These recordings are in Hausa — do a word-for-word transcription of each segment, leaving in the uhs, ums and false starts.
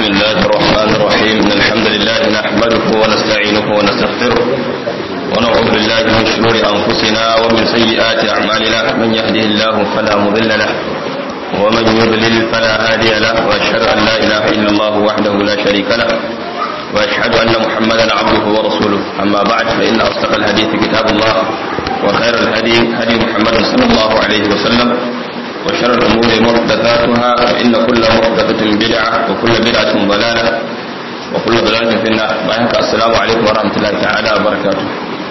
بسم الله الرحمن الرحيم إن الحمد لله نحمده ونستعينه ونستغفره ونعوذ بالله من شرور أنفسنا ومن سيئات أعمالنا من يهده الله فلا مضل له ومن يضلل فلا هادي له وأشهد أن لا إله إلا الله وحده لا شريك له وأشهد أن محمدا عبده ورسوله أما بعد فإن أصدق الحديث كتاب الله وخير الهدي هدي محمد صلى الله عليه وسلم وشر الأمور محدثاتها فإن كل محدثة بدعة وكل بدعة ضلالة وكل ضلالة في النار. السلام عليكم ورحمة الله تعالى وبركاته.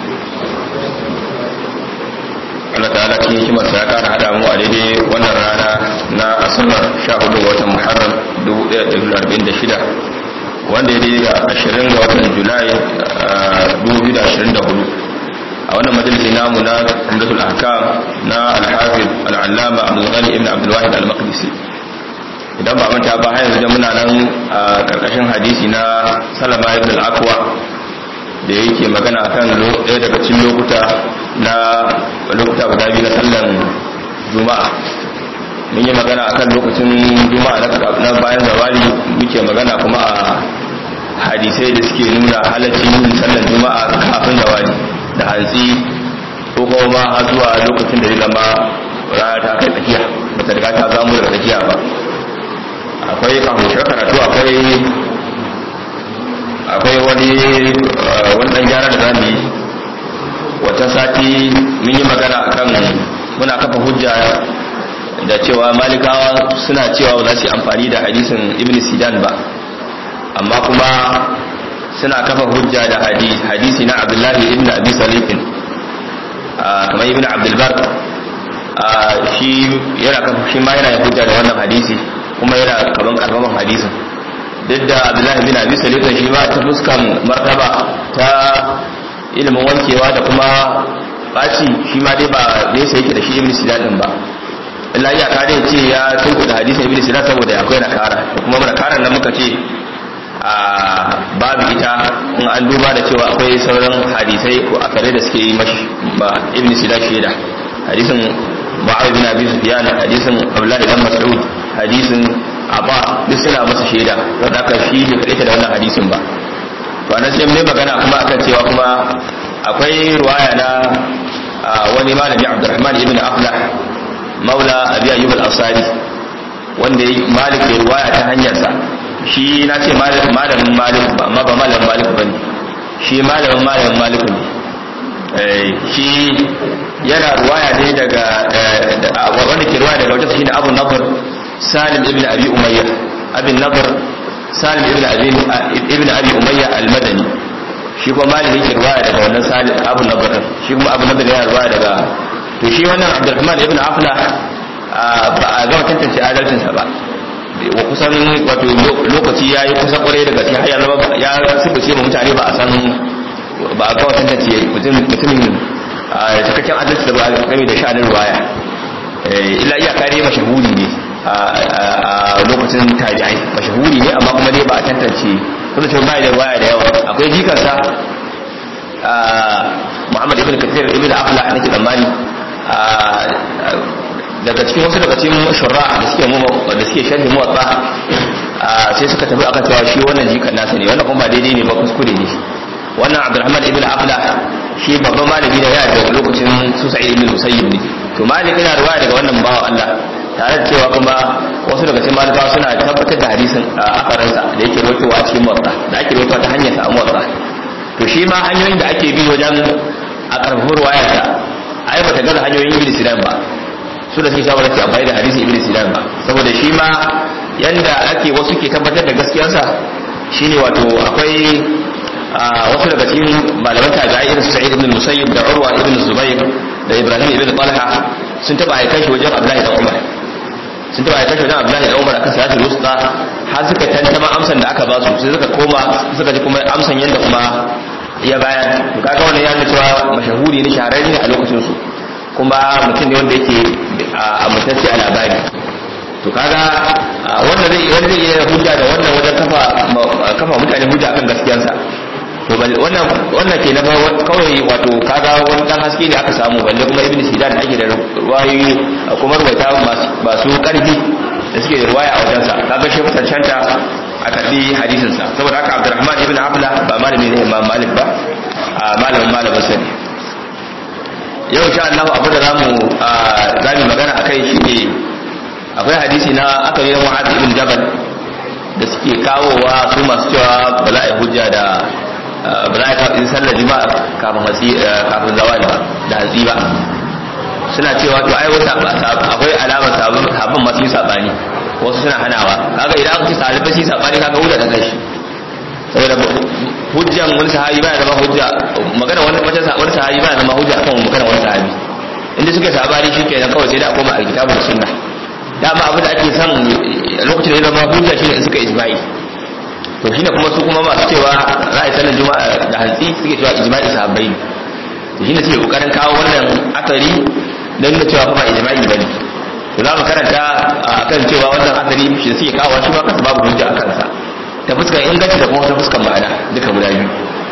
Allah ta'ala cikin hikimar sa ya kara hada mu a daidai wannan rana na asabar sha hudu ga watan Muharram dubu ɗaya da ɗari arba'in da shida wanda ya daidai da ashirin ga watan Julai dubu biyu da ashirin da hudu a wannan majalisi namu na Umdatul Ahkam na Al-Hafiz Al-Allama Abdul Ghani ibn Abdul Wahid Al-Maqdisi. Idan ba manta ba har yanzu muna nan a karkashin hadisi na Salama ibn Al-Aqwa da yake magana akan ɗaya daga cikin lokuta na lokuta guda biyu na sallan Juma'a. Mun yi magana akan lokacin Juma'a na bayan zawali, muke magana kuma a hadisai da suke nuna halaccin yin sallan Juma'a kafin zawali da hantsi ko kuma har zuwa lokacin da zai zama rana ta kai tsakiya ba ta riga ta zamu daga tsakiya ba. Akwai kafin shi karatu akwai akwai wani wani dan gyara da zamu yi wata sati mun yi magana akan muna kafa hujja da cewa malikawa suna cewa ba za su yi amfani da hadisin ibn Sidan ba, amma kuma suna kafa hujja da hadisi na Abdullahi ibn Abi Salifin kamar ibn Abdul Bar shi yana kafa shi ma yana hujja da wannan hadisi kuma yana kaman karfaman hadisin, duk da Abdullahi ibn Abi Salifin shi ma ta fuskan martaba ta ilimin wankewa da kuma baci shi ma dai ba ne sai yake da shi ibn Sidan din ba, illa ya kare ce ya tunku da hadisin ibn Sidan saboda akwai nakara, kuma nakaran nan muka ce a babu ita in an duba da cewa akwai sauran hadisai ko akare da suke yi mashi ba ibn Sida shaida, hadisin Mu'adh bin Abi Sufyan, hadisin Abdullah ibn Mas'ud, hadisin Aba duk suna masa shaida, wanda aka shi bai kaita da wannan hadisin ba. To anan sai mun magana kuma akan cewa kuma akwai riwaya na wani malami Abdurrahman ibn Aflah maula Abi Ayyub al-Ansari wanda Malik ya riwaya ta hanyar sa. Shi na ce malamin malik ba amma ba malamin malik ba ne, shi malamin malamin malik ne. Shi yana ruwaya ne daga wanda ke ruwaya daga wajen shi ne abu nazar salim ibn abi umayya abin nazar salim ibn ibn abi umayya al-madani, shi kuma malami ke ruwaya daga wannan salim abu nazar, shi kuma abu nazar yana ruwaya daga to shi wannan abdurrahman ibn afla ba a gama tantance adalcinsa ba, wa kusan wato lokaci ya yi kusa kwarai daga cikin hayar raba ya sibuce ma mutane ba a san ba a kawo tantance mutumin a cikakken adalci da ba a game da sha'anin ruwaya, illa iya kare mashahuri ne a lokacin tabi'ai, mashahuri ne amma kuma dai ba a tantance kuma ce ba da ruwaya da yawa. Akwai jikarsa Muhammad ibn Kathir ibn Aflah nake tsammani daga cikin wasu daga cikin shurra da suke mu da suke sharhi muwatta sai suka tafi aka cewa shi wannan jikan nasa ne, wannan kuma ba daidai ne ba, kuskure ne. Wannan Abdurrahman ibn Afla shi babban malami ne ya da lokacin su Sa'id ibn Musayyib ne, to Malik yana riwaya daga wannan bawo Allah, tare da cewa kuma wasu daga cikin malikawa suna tabbatar da hadisin a karansa da yake rawaitowa a cikin muwatta da ake rawaitowa ta hanyar sa a muwatta. To shi ma hanyoyin da ake bi wajen a karfafa riwayarsa ai bata gaza hanyoyin Ibn Sinan ba, su da suke shawarar a bai da hadisi ibn Sinan ba, saboda shi ma yanda ake wasu ke tabbatar da gaskiyarsa shine wato akwai wasu daga cikin malaman tabi'ai irin su Sa'id ibn Musayyib da Urwa ibn Zubayr da Ibrahim ibn Talha sun taba aika shi wajen Abdullah ibn Umar sun taba aika shi wajen Abdullah ibn Umar akan salatul wusta, har suka tantama amsan da aka ba su sai suka koma suka ji kuma amsan yanda kuma ya bayar. Kaga wannan ya nuna cewa mashahuri ne, shahararre ne a lokacin su, kuma mutum ne wanda yake a mutacce a labari. To kaga wannan zai wani zai yi hujja da wannan wajen kafa kafa mutane hujja akan gaskiyarsa. To wannan wannan ke na kawai wato kaga wani dan haske ne aka samu, balle kuma ibn Sidan ake da ruwayoyi kuma ruwaita masu karfi da suke da ruwaya a wajensa, kaga shi mutancanta a karbi hadisin sa saboda haka Abdurrahman ibn Abla ba malami ne Imam Malik ba a malamin malamin sani yau insha Allah abu da zamu zamu magana akai shine akwai hadisi na aka yi Mu'adh ibn Jabal da suke kawowa su masu cewa ba za a yi hujja da ba za a kafin sallar juma'a kafin hatsi kafin zawali ba da hatsi ba suna cewa to ai wata akwai alamar sabon sabon masu sabani wasu suna hanawa kaga idan aka ce sahabbai shi sabani kaga huda da kai saboda hujjan wani sahabi ba zama hujja magana wani wata wani sahabi ba zama hujja kan magana wani sahabi inda suke sabani shikenan kawai sai da a koma a kitabun sunna dama abin da ake son lokacin da ya zama hujja shine in suka ijma'i to shine kuma su kuma masu cewa za a yi sallar juma'a da hantsi suke cewa ijma'i sahabbai ne to shine suke kokarin kawo wannan asari don nuna cewa kuma ijma'i bane to za mu karanta akan cewa wannan asari shi suke kawo shi ma kansa babu hujja akan sa ta fuskar inganci da kuma ta fuskar ma'ana duka guda biyu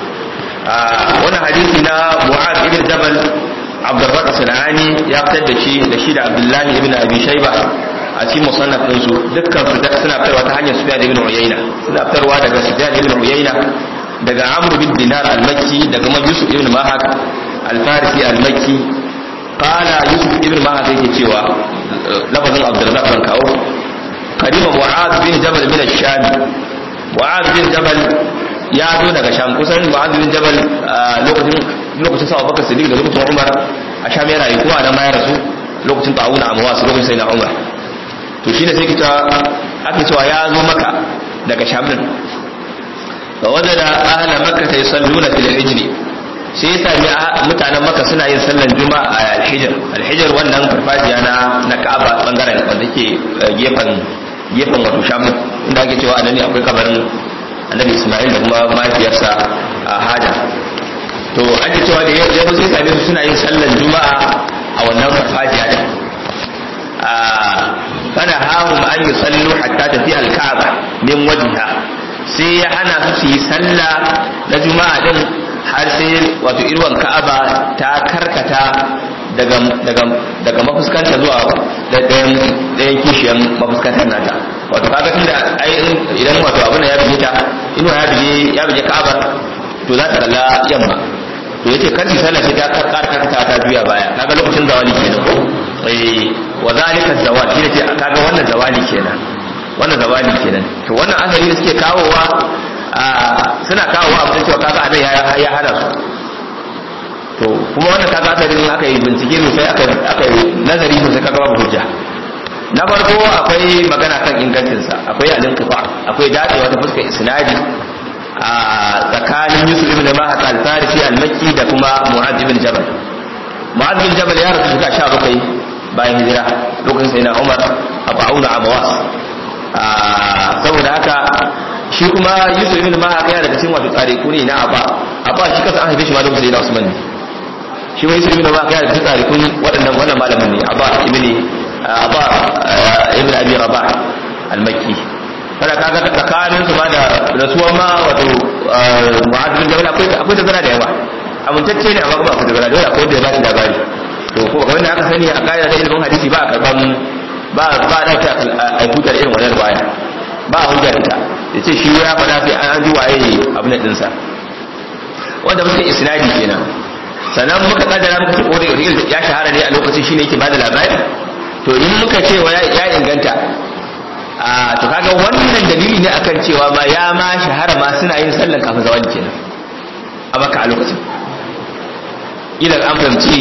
wannan hadisi na Mu'adh ibn Jabal Abdurrazzaq Sanani ya fitar da shi da shi da Abdullah ibn Abi Shayba a cikin musannaf din su dukkan su suna fitarwa ta hanyar Sufyan ibn Uyayna suna fitarwa daga Sufyan ibn Uyayna daga Amr bin Dinar al-Makki daga Yusuf ibn Mahak al-Farisi al-Makki qala Yusuf ibn Mahak yake cewa lafazin Abdurrazzaq ban kawo qadima Mu'adh bin Jabal min ash-Sham Mu'adh bin Jabal ya zo daga Sham kusan Mu'adh bin Jabal lokacin lokacin sa Abubakar Siddiq da lokacin Umar a Sham ya rayu kuma da ma ya rasu lokacin ta'awun Amwas lokacin sai na Umar to shine sai kita aka cewa ya zo maka daga Sham din fa wajada ahla Makkah yusalluna fil hijr sai sami mutanen Makka suna yin sallan Juma'a a al-Hijr al-Hijr wannan farfajiya na na Ka'aba bangaren wanda ke gefen gefen wato Sham inda ake cewa annabi akwai kabarin annabi Isma'il da kuma mahaifiyarsa a Hajar to ake cewa da yau sai sami su suna yin sallan Juma'a a wannan farfajiya din a kana hawo an yi sallu hatta tafi al-Ka'aba min wajha sai ya hana su yi sallah na Juma'a din har sai wato irwan Ka'aba ta karkata daga daga daga mafuskanta zuwa ɗayan ɗayan kishiyan mafuskantar nata wato kaga tunda ai idan wato abin ya bige ta ino ya bige ya bige Ka'aba to za ta kalla yamma to yace karfi sallah sai ta karkata ta juya baya kaga lokacin zawali kenan eh wa zalika zawal shine ce kaga wannan zawali kenan wannan zawali kenan to wannan asali da suke kawowa suna kawowa abin cewa kaga anan ya hada su to kuma wannan kaga asalin aka yi bincike sosai aka aka yi nazari sosai kaga babu hujja na farko akwai magana kan ingancin sa akwai al-inqifa akwai dacewa ta fuskar isnadi a tsakanin Yusuf ibn Mahak al-Farisi al-Makki da kuma Mu'adh ibn Jabal Mu'adh ibn Jabal ya rasu shekara sha bakwai bayan hijira lokacin sai na Umar a Ba'una Amawas saboda haka shi kuma Yusuf ibn Mahak ya daga cikin wato tariku ne na Aba Aba shi kansa an haife shi ma lokacin sai na Usman ne shi ma Yusuf ibn Mahak ya daga cikin tarikun waɗannan wannan malamin ne Aba ibn Aba ibn Abi Rabah al-Makki kada kaga tsakanin su ma da rasuwa ma wato Mu'adh bin Jabal akwai akwai tazara da yawa amintacce ne amma kuma akwai tazara da yawa akwai da ya bani labari to ko kamar da aka sani a kaida da ilimin hadisi ba a karban ba ba da ta a hutar irin wannan baya ba a hujja ita yace shi ya fada sai an ji waye abin din sa wanda muke isnadi kenan sannan muka kaddara muka ce kore ya shahara ne a lokacin shine yake bada labari to in muka ce ya inganta a to kaga wannan dalili ne akan cewa ma ya ma shahara ma suna yin sallan kafin zawali kenan a Makka a lokacin idan an fahimci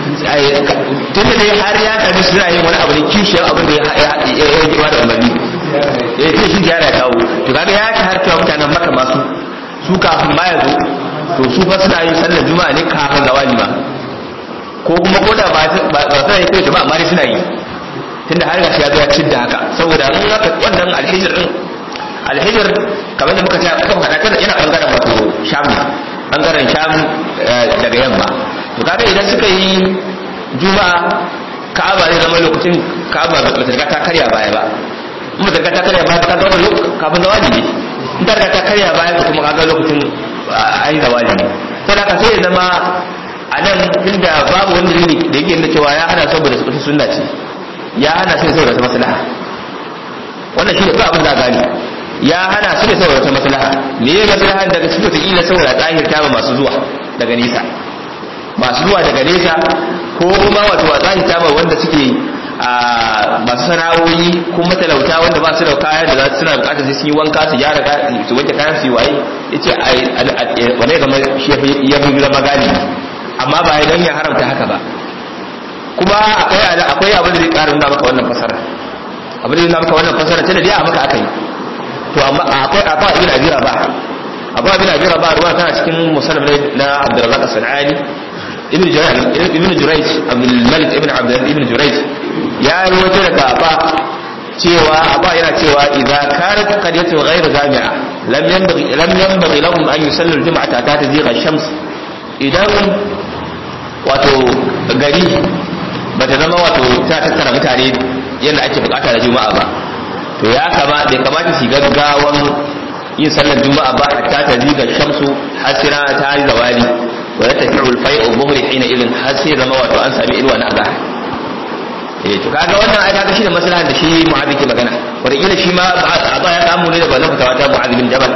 tunda dai har ya sami suna yin wani abu ne kishiyar abin da ya yi da umarni ya ce shi ya kawo to kaga ya shahara cewa mutanen Makka masu su kafin ma yanzu to su fa suna yin sallar Juma'a ne kafin zawali ma ko kuma ko da ba ba sai kai jama'a amma dai suna yi tunda har gashi ya zo ya cidda haka saboda in aka wannan alhijr din alhijr kamar da muka ce aka faɗa kana yana bangaren wato Sham bangaren Sham daga yamma to kaga idan suka yi Juma'a Ka'aba ne zama lokacin Ka'aba ba ta riga ta karya baya ba kuma ta riga ta karya baya ta ga wannan kafin zawali ne in ta riga ta karya baya kuma kaga lokacin ai zawali ne sai haka sai ya zama a nan tunda babu wanda ne da yake nuna cewa ya hana saboda su sunna ce ya hana sai saboda maslaha wannan shi ne ba abin da gani ya hana su ne saboda wata maslaha me ya maslaha daga cikin ta ila saboda tsahirta ba masu zuwa daga nesa masu zuwa daga nesa ko kuma wato a tsahirta ba wanda suke a masu sana'o'i ko matalauta wanda ba su da kaya da za su suna bukatar sai sun yi wanka su gyara su wanke kayan su yi waye yace wane zama shi ya fi zama gani amma ba idan ya haramta haka ba kuma akwai akwai abin da zai ƙara nuna maka wannan fasara abin da zai nuna maka wannan fasara tana dai a maka aka yi to amma akwai akwai ibn abi rabah akwai ibn abi rabah ruwa tana cikin musannaf na Abdurrazzaq as-Sanani ibn Jurayj ibn Jurayj Abdul Malik ibn Abdul ibn Jurayj ya rawaito daga Aba cewa Aba yana cewa idza kanat qaryatun ghayr jami'a lam yanbaghi lam yanbaghi lahum an yusallu al-jum'ata ta tazigha ash-shams idan wato gari bata zama wato ta tattara mutane yadda ake bukata da juma'a ba to ya kama bai kamata su gaggawan yin sallar juma'a ba hatta tazigha ash-shamsu hasira ta yi zawali wa yatafi'u al-fai'u dhuhri hina idhin hasira zama wato an sami ilwa na azhar eh to kaga wannan ai kaga shi da maslahan da shi Mu'adh ke magana wanda kila shi ma Aba ya samu ne da wannan fatawa ta Mu'adh bin Jabal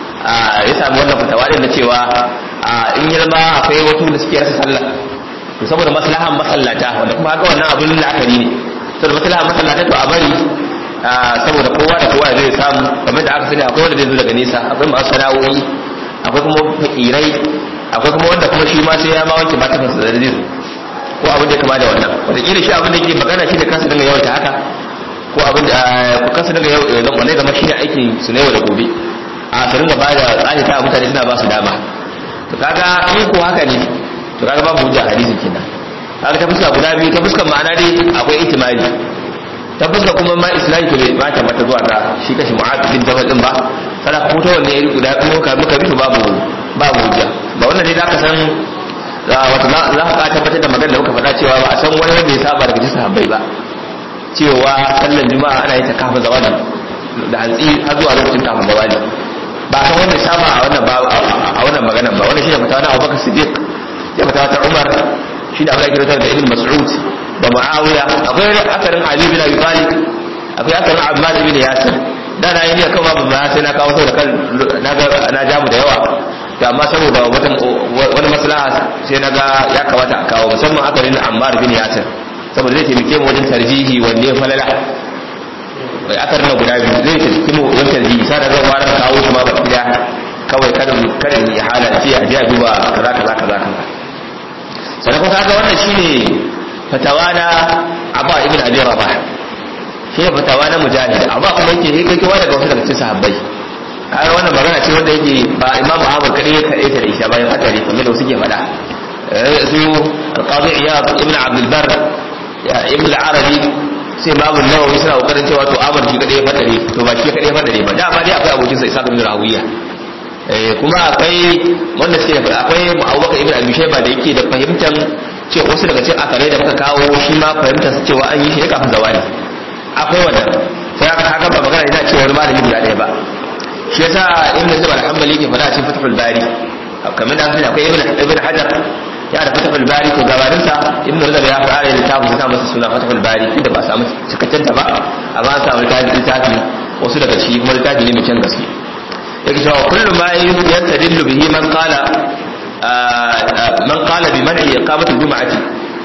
ya samu wannan fatawa din na cewa in yi zama akwai wasu da suke rasa sallah to saboda maslahan masallata wanda kuma haka wannan abin la'akari ne saboda maslahan masallata to a bari saboda kowa da kowa zai samu kamar da aka sani akwai wanda zai zo daga nesa akwai masu sana'o'i akwai kuma fakirai akwai kuma wanda kuma shi ma sai ya ma wanke mata kansa da zai ko abin da kama da wannan wanda kila shi abin da yake magana shi da kansa dinga yawaita haka ko abin da kansa dinga yawaita wanda zama shi ne aikin su ne da gobe a su ringa ba da tsari ta mutane suna ba su dama to kaga in ko haka ne to kaga babu hujja hadisin kenan kaga ta fuska guda biyu ta fuskar ma'ana dai akwai ihtimali ta fuska kuma ma islami to bai ta mata zuwa ga shi kashi Mu'adh bin Jabal din ba sana ko ta wanne yayi guda kuma ka muka bi to babu babu hujja ba wannan dai zaka san wato za ka tabbatar da magana da muka faɗa cewa ba a san wani wanda ya saba daga cikin sahabbai ba cewa sallar juma'a ana yin ta kafin zawali da hantsi har zuwa lokacin kafin zawali ba san wanda ya saba a wannan ba a wannan magana ba wannan shine fatawa na Abubakar Siddiq ya fatawa ta Umar shi da Abdullah ibn da Ibn Mas'ud da Muawiya akwai akarin Ali bin Abi Talib akwai akarin Ammar ibn Yasir da na yi ne kan babu ba sai na kawo sau da kan na jamu da yawa to amma saboda wani maslaha sai na ga ya kamata a kawo musamman akarin Ammar bin Yasir saboda zai taimake mu wajen tarjihi wanne ya falala bai akarin na guda biyu zai taimake mu wajen tarjihi sai da zan fara kawo su ma ba kida kawai kada mu kada mu hala ce a je a duba kaza kaza kaza kaza sai ko kaga wannan shine fatawa na Aba ibn Abi Rabah shi fatawa na Mujahid Aba kuma yake kai kai daga wasu daga cikin sahabbai har wannan magana ce wanda yake ba Imam Ahmad kadai ya kade ta da Isha bayan hadari kamar da suke faɗa su al-Qadi Iyad ibn Abd al-Barr ibn al-Arabi sai Imam an-Nawawi suna kokarin cewa to Ahmad shi kadai ya fadare to ba shi kadai ya fadare ba da ba dai akwai abokin sa Isa ibn Rawiya eh kuma akwai wanda suke akwai Abubakar ibn Abi Shayba da yake da fahimtar cewa wasu daga cikin akarai da muka kawo shi ma fahimtar cewa an yi shi ne kafin zawali akwai wannan sai aka haka ba magana ina cewa wani malami guda ɗaya ba shi yasa ibn Zubair al-Hanbali yake fada cikin Fathul Bari kamar da sai akwai ibn ibn Hajar ya da Fathul Bari to gabanin sa ibn Rajab ya fara da littafin sa masa suna Fathul Bari inda ba samu cikakken ta ba amma an samu littafi wasu daga shi kuma littafi ne mai kyan gaske yake cewa kullu ma yastadillu bihi man qala man qala bi man'i iqamati al-jum'ati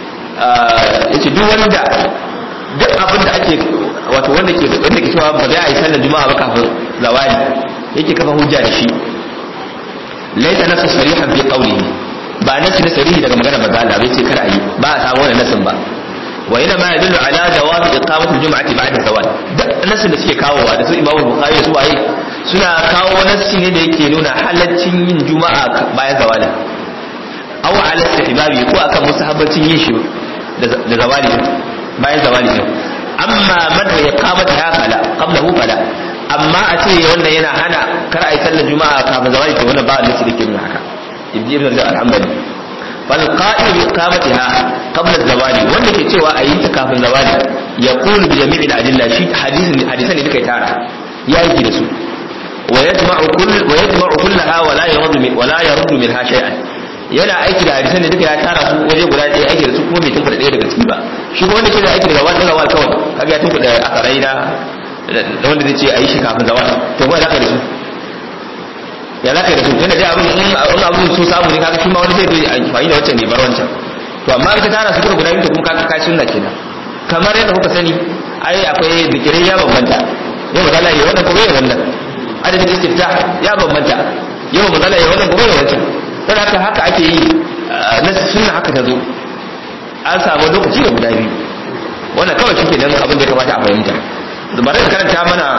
yace duk wanda duk abin da ake wato wanda ke wanda ke cewa ba za a yi sallar juma'a ba kafin zawali yake kafa hujja da shi laita nasu sarihan fi qawlihi ba nasu na sarihi daga magana ba Allah bai ce kar a yi ba a samu wannan nasin ba wa ina ma yadullu ala jawaz iqamati al-jum'ati ba'da zawal duk nasin da suke kawowa da su Imam Bukhari su waye suna kawo nasi ne da yake nuna halaccin yin juma'a bayan zawali aw ala istihbabi ko akan musahabbatin yin shi da zawali bayan zawali ne amma man ya kamata ya fala qablahu fala amma a ce wannan yana hana kar ai sallar juma'a kafin zawali to wannan ba nasi da ke nuna haka ibn ibn al-hanbali fal qa'il bi iqamatiha qabla az-zawali wanda ke cewa ayi ta kafin zawali yaqulu bi jami'il adilla shi hadisin hadisan ne duka tara ya yi da su wa yajma'u kull wa yajma'u kullaha wa la yaruddu min wa la yaruddu minha shay'an yana aiki da hadisan da duka ya tara su waje guda ɗaya aiki da su kuma bai tunkuɗa ɗaya daga ciki ba shi kuma wanda ke da aiki da wani rawal kawai kaga ya tunkuɗa akarai na wanda zai ce a yi shi kafin zawal to kuma za ka da su ya za ka da su tunda dai abin in abin su samu ne kaga shi ma wani zai zai amfani da wancan ne bar wancan to amma in ka tara su guda biyu to kuma ka kai sunna kenan kamar yadda kuka sani ai akwai zikirai ya bambanta yau magana ya wannan kuma ya wannan adadin istiftah ya bambanta yau magana ya wannan kuma ya wancan don haka haka ake yi na sunna haka ta zo an samu lokaci da guda biyu wannan kawai shi kenan abin da ya kamata a fahimta bari ka karanta mana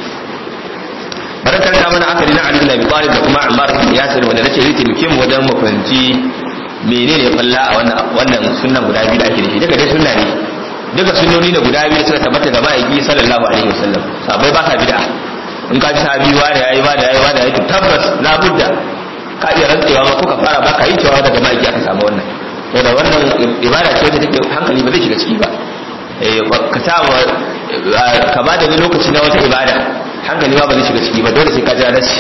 bari karanta mana akali na Ali ibn Abi Talib da kuma Ammar ibn Yasir wanda nace zai taimake mu wajen mu fahimci menene falla a wannan wannan sunnan guda biyu da ake da shi daga dai sunna ne duka sunnoni ne guda biyu suka tabbata ga ma'aiki sallallahu alaihi wasallam sabai ba ka bid'a in ka ji sahabi wa da yayi ba da yayi ba da yayi tabbas la budda ka iya rantsewa ma ko ka fara ba ka yi cewa daga ma'aiki aka samu wannan to da wannan ibada ce da take hankali ba zai shiga ciki ba eh ka samu ka ba da lokaci na wata ibada hankali ba ba zai shiga ciki ba dole sai ka jira nasi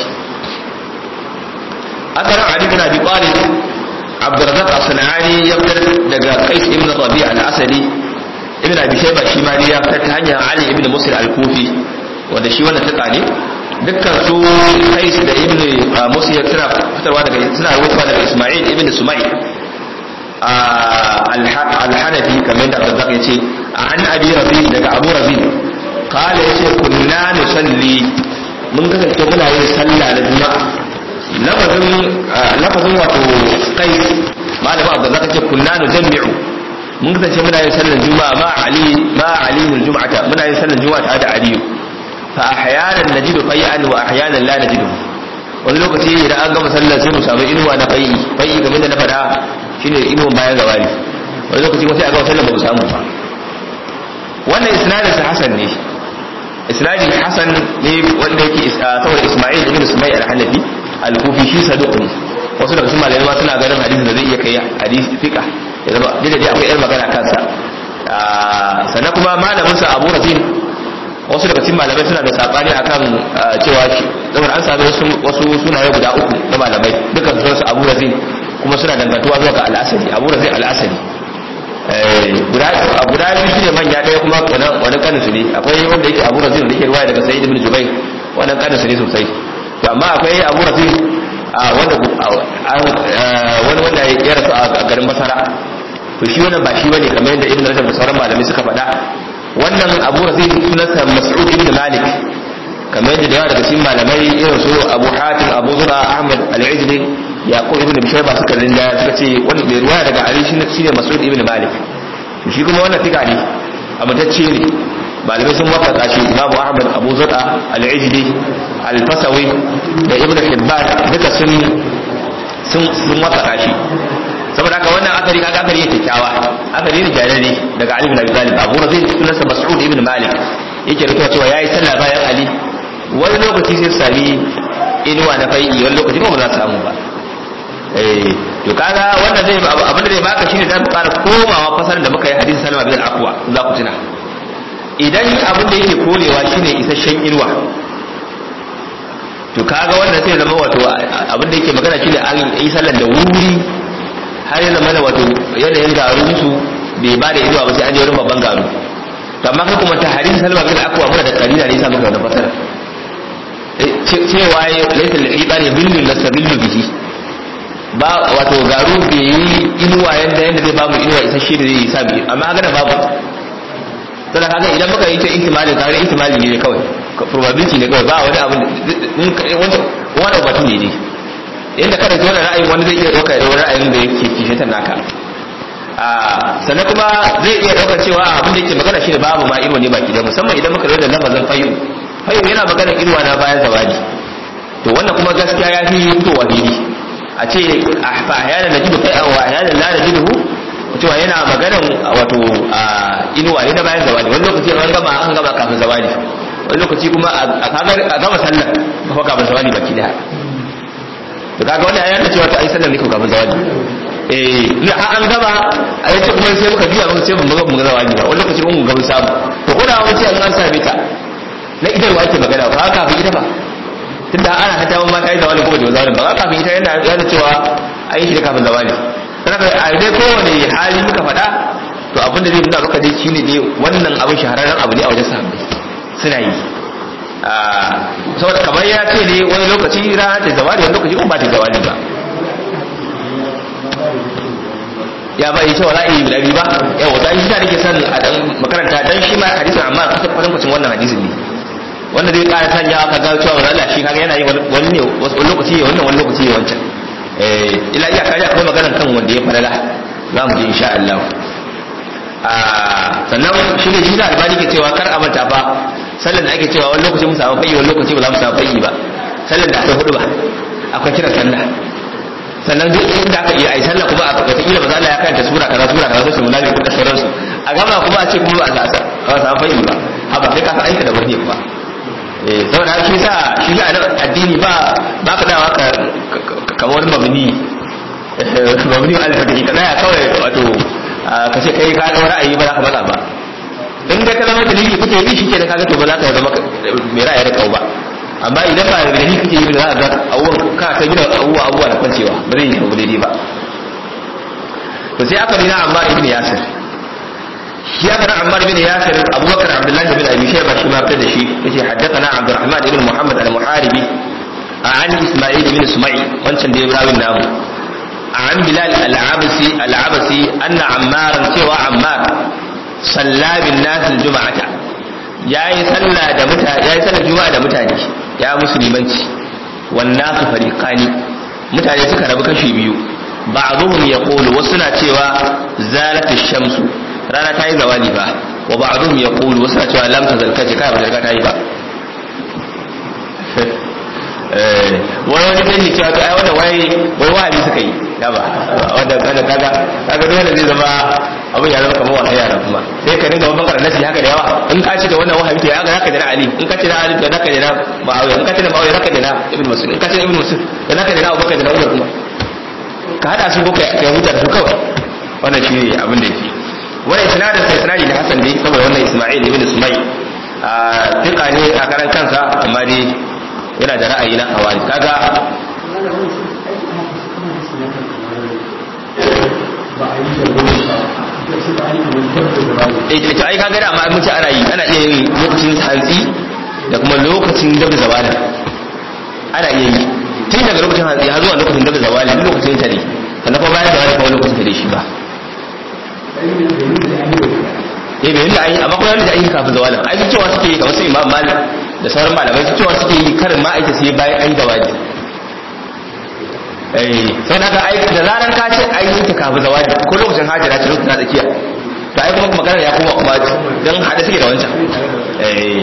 akara Ali bin Abi Talib Abdurrazzaq as-Sanani ya fitar daga Qais ibn Rabi' al-Asadi ibn Abi Shayba shi ma ya fitar ta hanyar Ali ibn Muslim al-Kufi wanda shi wannan taka ne dukkan su Qais da ibn Muslim suna fitarwa daga suna rubuta daga Isma'il ibn Sumay al-Hanafi kamar da Abdurrazzaq yace an Abi Rabi' daga Abu Rabi' qala yace kunna nusalli mun kasance muna yin sallah na juma'a lafazin lafazin wato kai malama Abdurrazzaq yace kunna nujammi'u mun kasance muna yin sallar juma'a ma Ali ma Ali al-jum'ata muna yin sallar juma'a tare da Ali fa ahyanan najidu fay'an wa ahyanan la najidu wani lokaci idan an gama sallar sai mu samu inuwa na fai'i fai'i kamar da na fada shine inuwa bayan zawali wani lokaci kuma sai a gama sallar ba mu samu ba wannan isnadin sa hasan ne isnadin hasan ne wanda yake saboda Isma'il ibn Sumay al-Hanafi al-Kufi shi saduqun wasu daga cikin malamai ma suna ganin hadisin da zai iya kai hadisi fiqa ya zama da dai akwai yar magana kansa sannan kuma malamin sa Abu Razin wasu daga cikin malamai suna da sabani akan cewa shi saboda an sami wasu wasu sunaye guda uku na malamai dukkan su Abu Razin kuma suna dangantuwa zuwa ga al-Asadi Abu Razin al-Asadi guda guda biyu shine manya daya kuma wani kanin su ne akwai wanda yake Abu Razin da yake riwaya daga Sa'id ibn Jubayr wannan kanin su ne sosai to amma akwai Abu Razin wanda wani wanda ya rasu a garin Basra to shi wannan ba shi bane kamar yadda Ibn Rajab da sauran malamai suka faɗa wannan Abu Razin sunansa Mas'ud ibn Malik kamar yadda da yawa daga cikin malamai irin su Abu Hatim Abu Zura Ahmad al-Ijli Yaqub ibn Bishayba suka rinda suka ce wannan mai ruwaya daga Ali shine Mas'ud ibn Malik to shi kuma wannan tika ne amintacce ne malamai sun wafaka shi Imam Ahmad Abu Zura al-Ijli al-Fasawi da Ibn Hibban duka sun sun sun wafaka shi saboda haka wannan akari kaga akari yake kyawa akari ne jarare daga Ali ibn Abi Talib Abu Razin sunansa Mas'ud ibn Malik yake rikewa cewa yayi sallah bayan Ali wani lokaci sai sami inuwa na fai'i wani lokaci ba za su samu ba eh to kaga wannan zai abin da zai baka shine da mu fara komawa fasarin da muka yi hadisin Salama bin al-Aqwa za ku tuna idan abin da yake korewa shine isasshen inuwa to kaga wannan sai zama wato abin da yake magana shine an yi sallar da wuri har yana mana wato yanayin garun su bai ba da inuwa ba sai an je wurin babban garu to amma kai kuma ta hadisin Salama bin al-Aqwa muna da kalila ne yasa muka wannan fasara cewa laifin la'iba ne billun lasabillu bihi ba wato garu bai yi inuwa yadda yadda zai babu inuwa isasshe da zai yi sami amma haka da babu sannan haka idan muka yi ta ihtimalin kare ihtimalin ne kawai probability ne kawai ba wani abu wanda wani batu ne ne yadda kada zuwa ra'ayin wani zai iya ɗauka da wani ra'ayin da yake kishitar naka sannan kuma zai iya ɗaukar cewa abin da yake magana shi da babu ma inuwa ne baki da musamman idan muka rada lafazin fayu fayu yana magana inuwa na bayan zawadi to wannan kuma gaskiya ya fi fitowa fili a ce a ahyanan najidu fai'an wa ahyanan la najiduhu cewa yana maganan wato inuwa ne na bayan zawadi wani lokaci an gama an gama kafin zawadi wani lokaci kuma a gama sallar ko kafin zawadi baki daya to kaga wannan ayan da cewa ta ai sallar ne ko kafin zawadi eh ne an gama a yace kuma sai muka biya muka ce mun ga mun ga zawadi ba wani lokaci mun ga mun samu to ko da mun ce an same ta na idan wa ake magana ba kafin ita ba tunda ana hata mun ma kai zawali ko ba zawali ba kafin ita yana yana cewa ai shi da kafin zawali saboda a dai kowane hali muka faɗa to abin da zai nuna maka dai shine dai wannan abin shahararren abu ne a wajen sahabbai suna yi saboda kamar ya ce ne wani lokaci rana ta zawali wani lokaci kuma ba ta zawali ba ya bai cewa za a yi guda biyu ba yau wata shi ta nake son a dan makaranta dan shi ma hadisin amma kusa kwatankwacin wannan hadisin ne wanda zai ƙara sanya ka ga cewa Allah shi kaga yana yi wani ne wani lokaci ne wannan wani lokaci ne wancan eh ila iya kaji akwai maganar kan wanda ya falala za mu ji insha Allah a sannan shi ne shi da albani ke cewa kar a manta ba sallan da ake cewa wani lokaci mu samu fayi wani lokaci ba za mu samu fayi ba sallan da akwai hudu ba akwai kiran sallah sannan duk inda aka iya ai sallah kuma a wata kila ba za Allah ya karanta sura kaza sura kaza sai mu lalle da sauransu a gama kuma a ce kuma ba za a samu fayi ba haba sai ka san aika da wani ba eh saboda shi sa shi ga addini ba ba ka dawa ka kamar mabni mabni al-fatihi kana ya kawai wato ka ce kai ka ga ra'ayi ba za ka bada ba in da kalmar dalili kuke yi shike da kaga to ba za ka zama mai ra'ayi da kau ba amma idan ba da dalili kuke yi za ka ga abubuwan ka ta gina abubuwa abubuwa da kwancewa ba zai yi ba daidai ba to sai aka rina Ammar ibn Yasir shi aka rina Ammar ibn Yasir Abubakar Abdullah ibn Abi Shayba shi ma da shi yace haddathana Abdurrahman ibn Muhammad al-Muharibi an Isma'il ibn Suma'i wancan da ya rawin namu an Bilal al-Abasi al-Abasi anna Ammar cewa Ammar salla bin nas al-jum'ata yayi salla da mutane yayi sallar juma'a da mutane ya musulmanci wan nasu fariqani mutane suka rabu kashi biyu ba'dhum yaqulu wasu na cewa zalat ash-shamsu rana tayi zawali ba wa ba'dhum yaqulu wasu na cewa lam tazal kace kai ba ta yi ba eh wani wani sai cewa to ai wannan wai wai wahabi suka yi da ba wanda kaga kaga kaga dole zai zama abin ya zama kamar wasa yara kuma sai ka dinga babban karnasi haka da yawa in ka ce da wannan wahabi to ya ga haka da Ali in ka ce da Ali to haka da Muawiya in ka ce da Muawiya haka da Ibn Mas'ud in ka ce da Ibn Mas'ud to haka da Abu Bakar da Umar kuma ka hada su boko kai huta da su kawai wannan shi ne abin da yake wannan isnadin sai isnadi da Hassan dai saboda wannan Isma'il ibn Sumay a tika ne a karan kansa amma dai yana da ra'ayi na hawari kaga eh to ai kaga da amma mun ci ana yi ana iya yin lokacin hantsi da kuma lokacin da zawali ana iya yi tun daga lokacin hantsi har zuwa lokacin da zawali duk lokacin ta ne sannan kuma bayan zawali kuma lokacin ta ne shi ba eh bai da ai amma kuma da ai kafin zawalin ai cewa suke yi kamar su Imam Malik da sauran malamai su cewa suke yi karin ma'aikata sai bayan ai zawali eh sai daga ai da zaran ka ce ai yi ta kafin zawali ko lokacin hajjira ce lokacin tsakiya to ai kuma magana ya koma kuma dan hada suke da wancan eh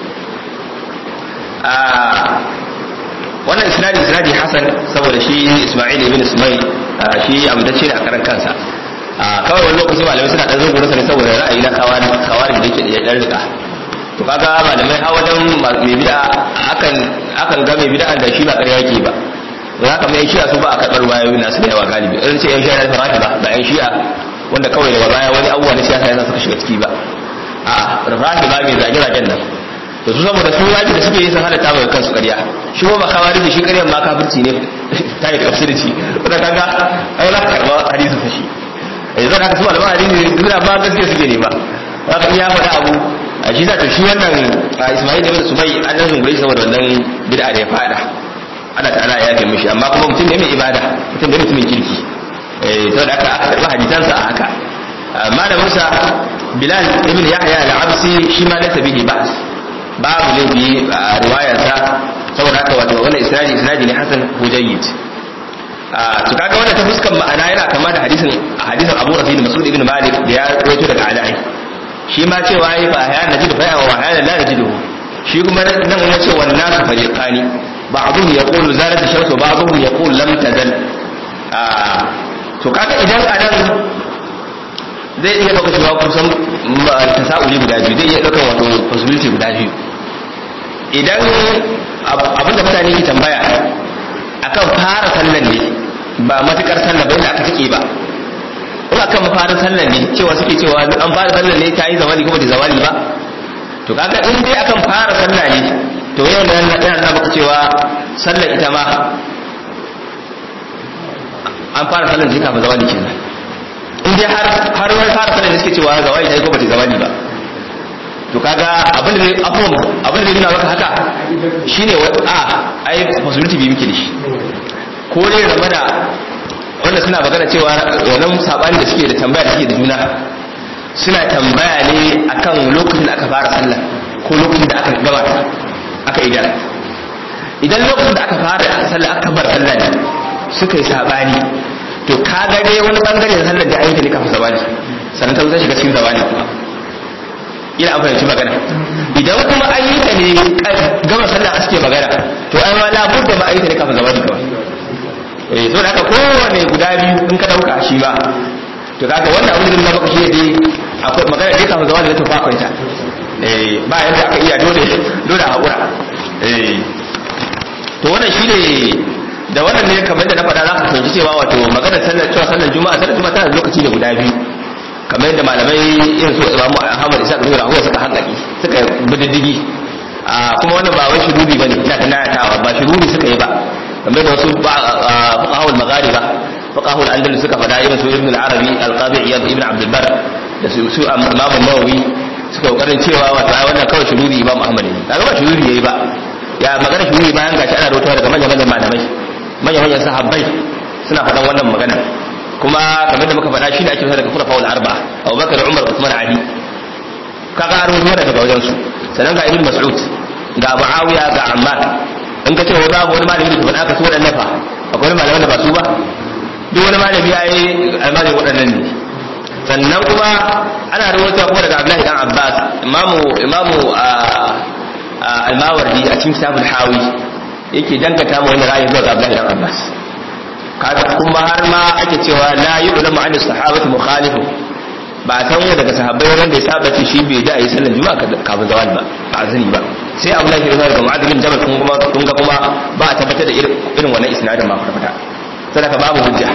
a wannan isnadi isnadi hasan saboda shi Isma'il ibn Sumay shi amdace ne a karan kansa kawai wani lokaci malamai suna dan zungura ne saboda ra'ayi na kawari kawari da yake da dan rika to kaga malamai ha wajen mai bid'a akan akan ga mai bid'a da shi ba ƙarya yake ba za ka mai shi'a su ba a karɓar wayoyi nasu da yawa galibi irin ce yan shi'a da farati ba ba yan shi'a wanda kawai daga baya wani abubuwa na siyasa yana suka shiga ciki ba a farati ba mai zage-zagen nan to su saboda su wajibi da suke yi sun halatta mai kansu ƙarya shi ko ba kawari da shi ƙaryar ma kafirci ne ta yi kafirci wanda kaga ai za ka karɓa hadisin sa shi yanzu da aka su malaman hadisi suna ba gaskiya suke ne ba za ka iya faɗa abu a shi za to shi wannan Ismail ibn Subay an nan zungure shi saboda wannan bid'a da ya faɗa Allah ta'ala ya yafe mishi amma kuma mutum ne mai ibada mutum ne mutumin kirki eh saboda aka aka karɓa hadisansa a haka malamin sa Bilal ibn Yahya al-Absi shi ma laysa bihi ba's babu laifi a riwayarsa saboda haka wato wannan isnadi isnadi ne hasan hujayyid to kaga wannan ta fuskan ma'ana yana kama da hadisin hadisin Abu Rafi Mas'ud ibn Malik da ya rawaito daga Ala'i shi ma cewa yayi fa ya najidu fa wa hayana la najidu shi kuma nan ya ce wannan su fariqani ba'dhum yaqulu zalat ash-shamsu ba'dhum yaqulu lam tazal to kaga idan anan zai iya dauka cewa kusan tasa'uli guda biyu zai iya dauka wato possibility guda biyu idan abinda mutane ke tambaya akan fara sallan ne ba matukar sallah bai da aka take ba kuma akan fara sallan ne cewa suke cewa an fara sallan ne ta yi zawali kuma da zawali ba to kaga in dai akan fara sallah ne to yau da yana da maka cewa sallar ita ma an fara sallan ne kafin zawali kenan in dai har har wani fara sallan ne suke cewa zawali ta yi kuma da zawali ba to kaga abin da afwan abin da yana maka haka shine a ai possibility bi muke da shi ko ne game da wanda suna magana cewa wannan sabani da suke da tambaya da suke da juna suna tambaya ne akan lokacin da aka fara sallah ko lokacin da aka gaba aka idan idan lokacin da aka fara sallah aka bar sallah ne suka yi sabani to kaga dai wani bangare da sallar da ayyuka ne kafin sabani sannan ta zo shiga cikin sabani kuma ina an fahimci magana idan kuma ayyuka ne gama sallah suke magana to ai ma labudda ma ayyuka ne kafin sabani kawai eh so da haka kowane guda biyu in ka dauka shi ba to kaga wannan abin da maka shi ne akwai magana dai kafin sabani ta fa kwanta eh ba yanda aka iya dole dole a hakura eh to wannan shine da wannan ne kamar da na faɗa za ka fahimci cewa wato maganar sallar cewa sallar juma'a sallar juma'a tana lokaci da guda biyu kamar yadda malamai irin su Imam Ahmad Isa bin Rahuwa suka hankali suka bididdigi a kuma wannan ba wai shiruri bane ina tunatawa ba shiruri suka yi ba kamar da wasu fuqahul maghariba fuqahul andalus suka faɗa irin su Ibn al-Arabi al-Qadi Iyad ibn Abd al-Barr da su su Imam an-Nawawi suka kokarin cewa wato wannan kawai shiruri Imam Ahmad ne kaga ba shiruri yayi ba ya magana shiruri bayan gashi ana rawaitowa daga manyan manyan malamai manyan sahabbai suna faɗan wannan magana kuma kamar da muka faɗa shi ne ake fara daga khulafa al-arba'a Abubakar Umar Uthman Ali kaga an rubuta daga wajen su sannan ga Ibn Mas'ud ga Muawiya ga Ammar in ka ce wa babu wani malami da faɗa ka so wadannan fa akwai malaman da ba su ba duk wani malami yayi almajin wadannan ne sannan kuma ana rubuta kuma daga Abdullahi dan Abbas imamu imamu al-Mawardi a cikin kitabul Hawi yake dangata mu wani ra'ayi zuwa ga Abdullahi dan Abbas kaga kuma har ma ake cewa la yu'lamu an as-sahabati mukhalifu ba san wanda daga sahabbai wanda ya saba ce shi bai da ayi sallar juma'a kafin zawal ba ba azumi ba sai Abdullahi ibn Umar da Mu'adh bin Jabal kun kuma kun ga kuma ba a tabbatar da irin wannan isnadin ma kwata sadaka babu hujja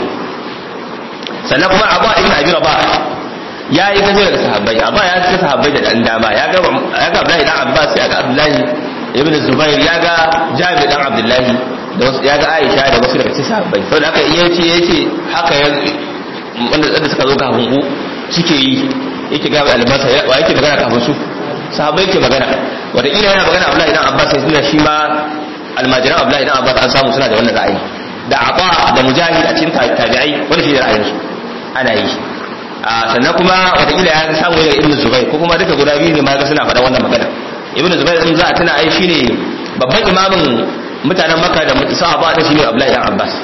sannan kuma Abu ibn Abi Rabah ya yi gaje daga sahabbai Abu ya ce sahabbai da dan dama ya ga ya ga Abdullahi dan Abbas ya ga Abdullahi ibn Zubair ya ga Jabir dan Abdullahi da wasu ya ga Aisha da wasu daga cikin sahabbai saboda haka iya ce yace haka ya wanda da suka zo kafin ku suke yi yake ga albasa wa yake magana kafin su sahabbai ke magana wanda ina yana magana Abdullahi ibn Abbas sai suna shi ma almajiran Abdullahi ibn Abbas an samu suna da wannan ra'ayi da Aba da Mujahid a cikin tabi'ai wanda shi da ra'ayin su ana yi sannan kuma wata ila ya samu daga Ibn Zubair ko kuma duka guda biyu ne ma ga suna faɗa wannan magana Ibn Zubair din za a tuna ai shine babban imamin mutanen Makka da sahaba da shine Abdullahi ibn Abbas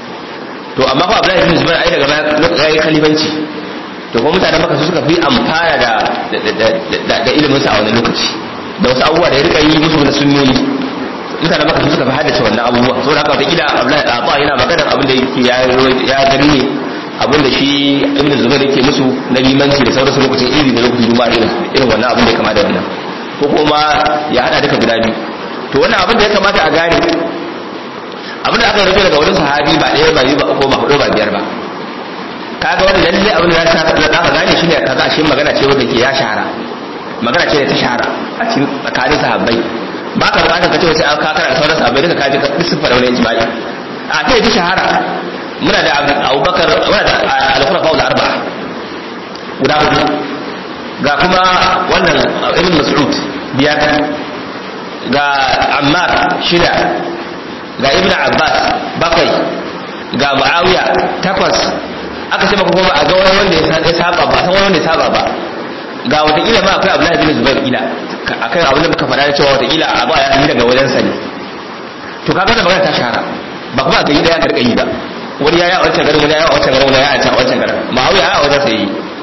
to amma fa Abdullahi ibn Zubair ai daga baya yayi khalifanci to kuma mutanen Makka su suka fi amfana da da da ilimin sa a wannan lokaci da wasu abubuwa da ya rika yi musu na sunnoni mutanen Makka su suka fi haddace wannan abubuwa saboda haka wata kila Abdullahi Abba yana magana abin da yake ya ya gani ne abin da shi Ibn Zubair yake musu na limanci da sauransu lokacin iri da lokacin juma'a irin irin wannan abin da ya kama da wannan ko kuma ya hada duka guda biyu to wannan abin da ya kamata a gane abin da aka rubuta daga wurin sahabi ba ɗaya ba biyu ba ko ba hudu ba biyar ba kaga wannan lalle abin da za ka gane shine kaza shi magana ce wanda ke ya shahara magana ce da ta shahara a cikin tsakanin sahabbai ba ka bukatar ka ce sai ka karanta sauran sahabbai duka kaji ka sifar wani ijma'i a kai ta shahara muna da Abubakar muna da al-khulafa al-arba'a guda hudu ga kuma wannan Ibn Mas'ud biyar ga Ammar shida ga Ibn Abbas bakwai ga Muawiya takwas aka ce maka kuma a ga wani wanda ya saba ba san wani wanda ya saba ba ga wata kila ma akwai Abdullahi bin Zubair kila akai abin da muka faɗa da cewa wata kila a ba ya yi daga wajen sa ne to kaga da magana ta shahara ba kuma ga yi da ya karka yi ba wani ya yi a wancan garin wani ya yi a wancan garin wani ya yi a wancan garin Muawiya a wajen sa yi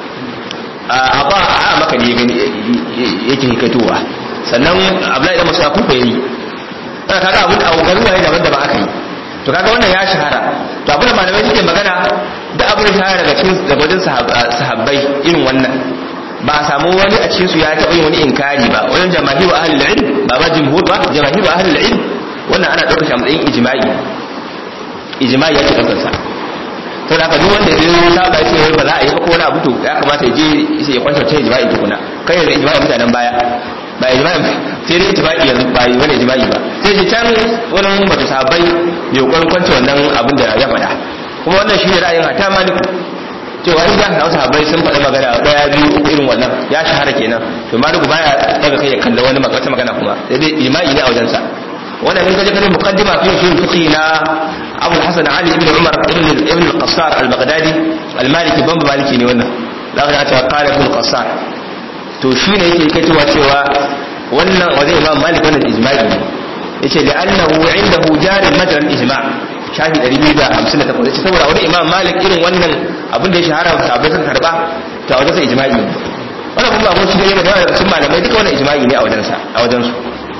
a ba a maka ne gani yake hikatowa sannan Abdullahi dan Mas'ud kufa yayi kana kaga abin a garuwa ne daban da ba aka yi to kaga wannan ya shahara to abin da malamai suke magana da abin shahara daga cikin daga sahabbai irin wannan ba a samu wani a cikin su ya taɓa yin wani inkari ba wajen jama'iru ahlul ilm ba ba jumhur ba jama'iru ahlul ilm wannan ana ɗaukar shi a matsayin ijma'i ijma'i yake ɗaukar sa to da ka duk wanda ya zo ta ba ce ba za a yi ba ko wani abu to ya kamata ya je ya kwanta ta ijma'i tukuna kai yanzu ijma'i mutanen baya ba ijma'i sai dai ijma'i yanzu ba yi wani ijma'i ba sai ji can wani mutu sahabbai ya kokarin kwanta wannan abin da ya faɗa kuma wannan shi ne ra'ayin hatta maliku cewa in za ka hausa habai sun faɗi magana ɗaya biyu uku irin wannan ya shahara kenan to maliku baya daga kai ya kalla wani wata magana kuma sai dai ijma'i ne a wajensa wannan in kaje kare muqaddima fi usul fiqh na Abu al-Hasan Ali ibn Umar ibn ibn al-Qassar al-Baghdadi al-Maliki ban maliki ne wannan zaka ga ta qala ibn al-Qassar to shine yake kacewa cewa wannan wajen Imam Malik wannan ijma'i ne yace la'annahu indahu jari madar al-ijma' shafi ɗari biyu da hamsin da takwas yace saboda wani Imam Malik irin wannan abin da ya shahara sahabbai sun karba ta wajen sa ijma'i wannan kuma abun shi ne da sun malamai duka wannan ijma'i ne a wajen sa a wajen su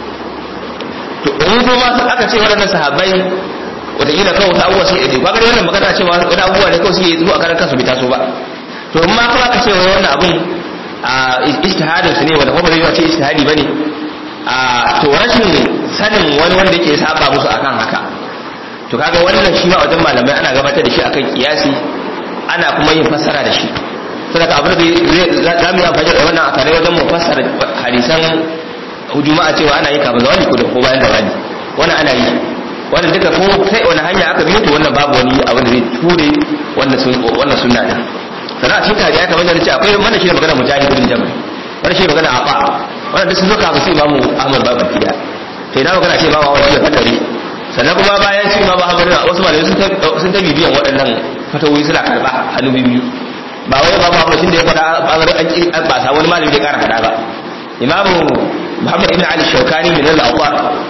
to in kuma aka ce waɗannan sahabbai wataƙila kawai wasu abubuwa sun ɗaiɗe kwakwari wannan magana cewa wani abubuwa ne kawai suke zuwa karan kansu bai taso ba to in ma kuma aka ce wai wannan abun a ijtihadin su ne wanda kuma bai ce ijtihadi bane a to rashin sanin wani wanda yake saba musu akan haka to kaga wannan shi ma wajen malamai ana gabatar da shi akan kiyasi ana kuma yin fassara da shi saboda abin da za mu yi amfani da wannan akare wajen mu fassara hadisan juma'a cewa ana yi kafin zawani ko da ko bayan zawani wannan ana yi wannan duka ko sai wani hanya aka biyo to wannan babu wani abin da zai ture wannan sun wannan sunna da sannan a cikin kaji aka bayyana cewa akwai wannan shi ne magana mujahid bin jabal wannan shi ne magana afa wannan duk sun zo kafin su imamu ahmad babu kida sai na magana ce babu wani fatari sannan kuma bayan shi imamu ahmad wasu malamai sun ta sun ta bibiyan waɗannan fatawoyi suna karba hannu biyu ba wai babu ahmad shi da ya faɗa an ba sa wani malami da ya ƙara faɗa ba imamu muhammad ibn ali shaukani min al-awwar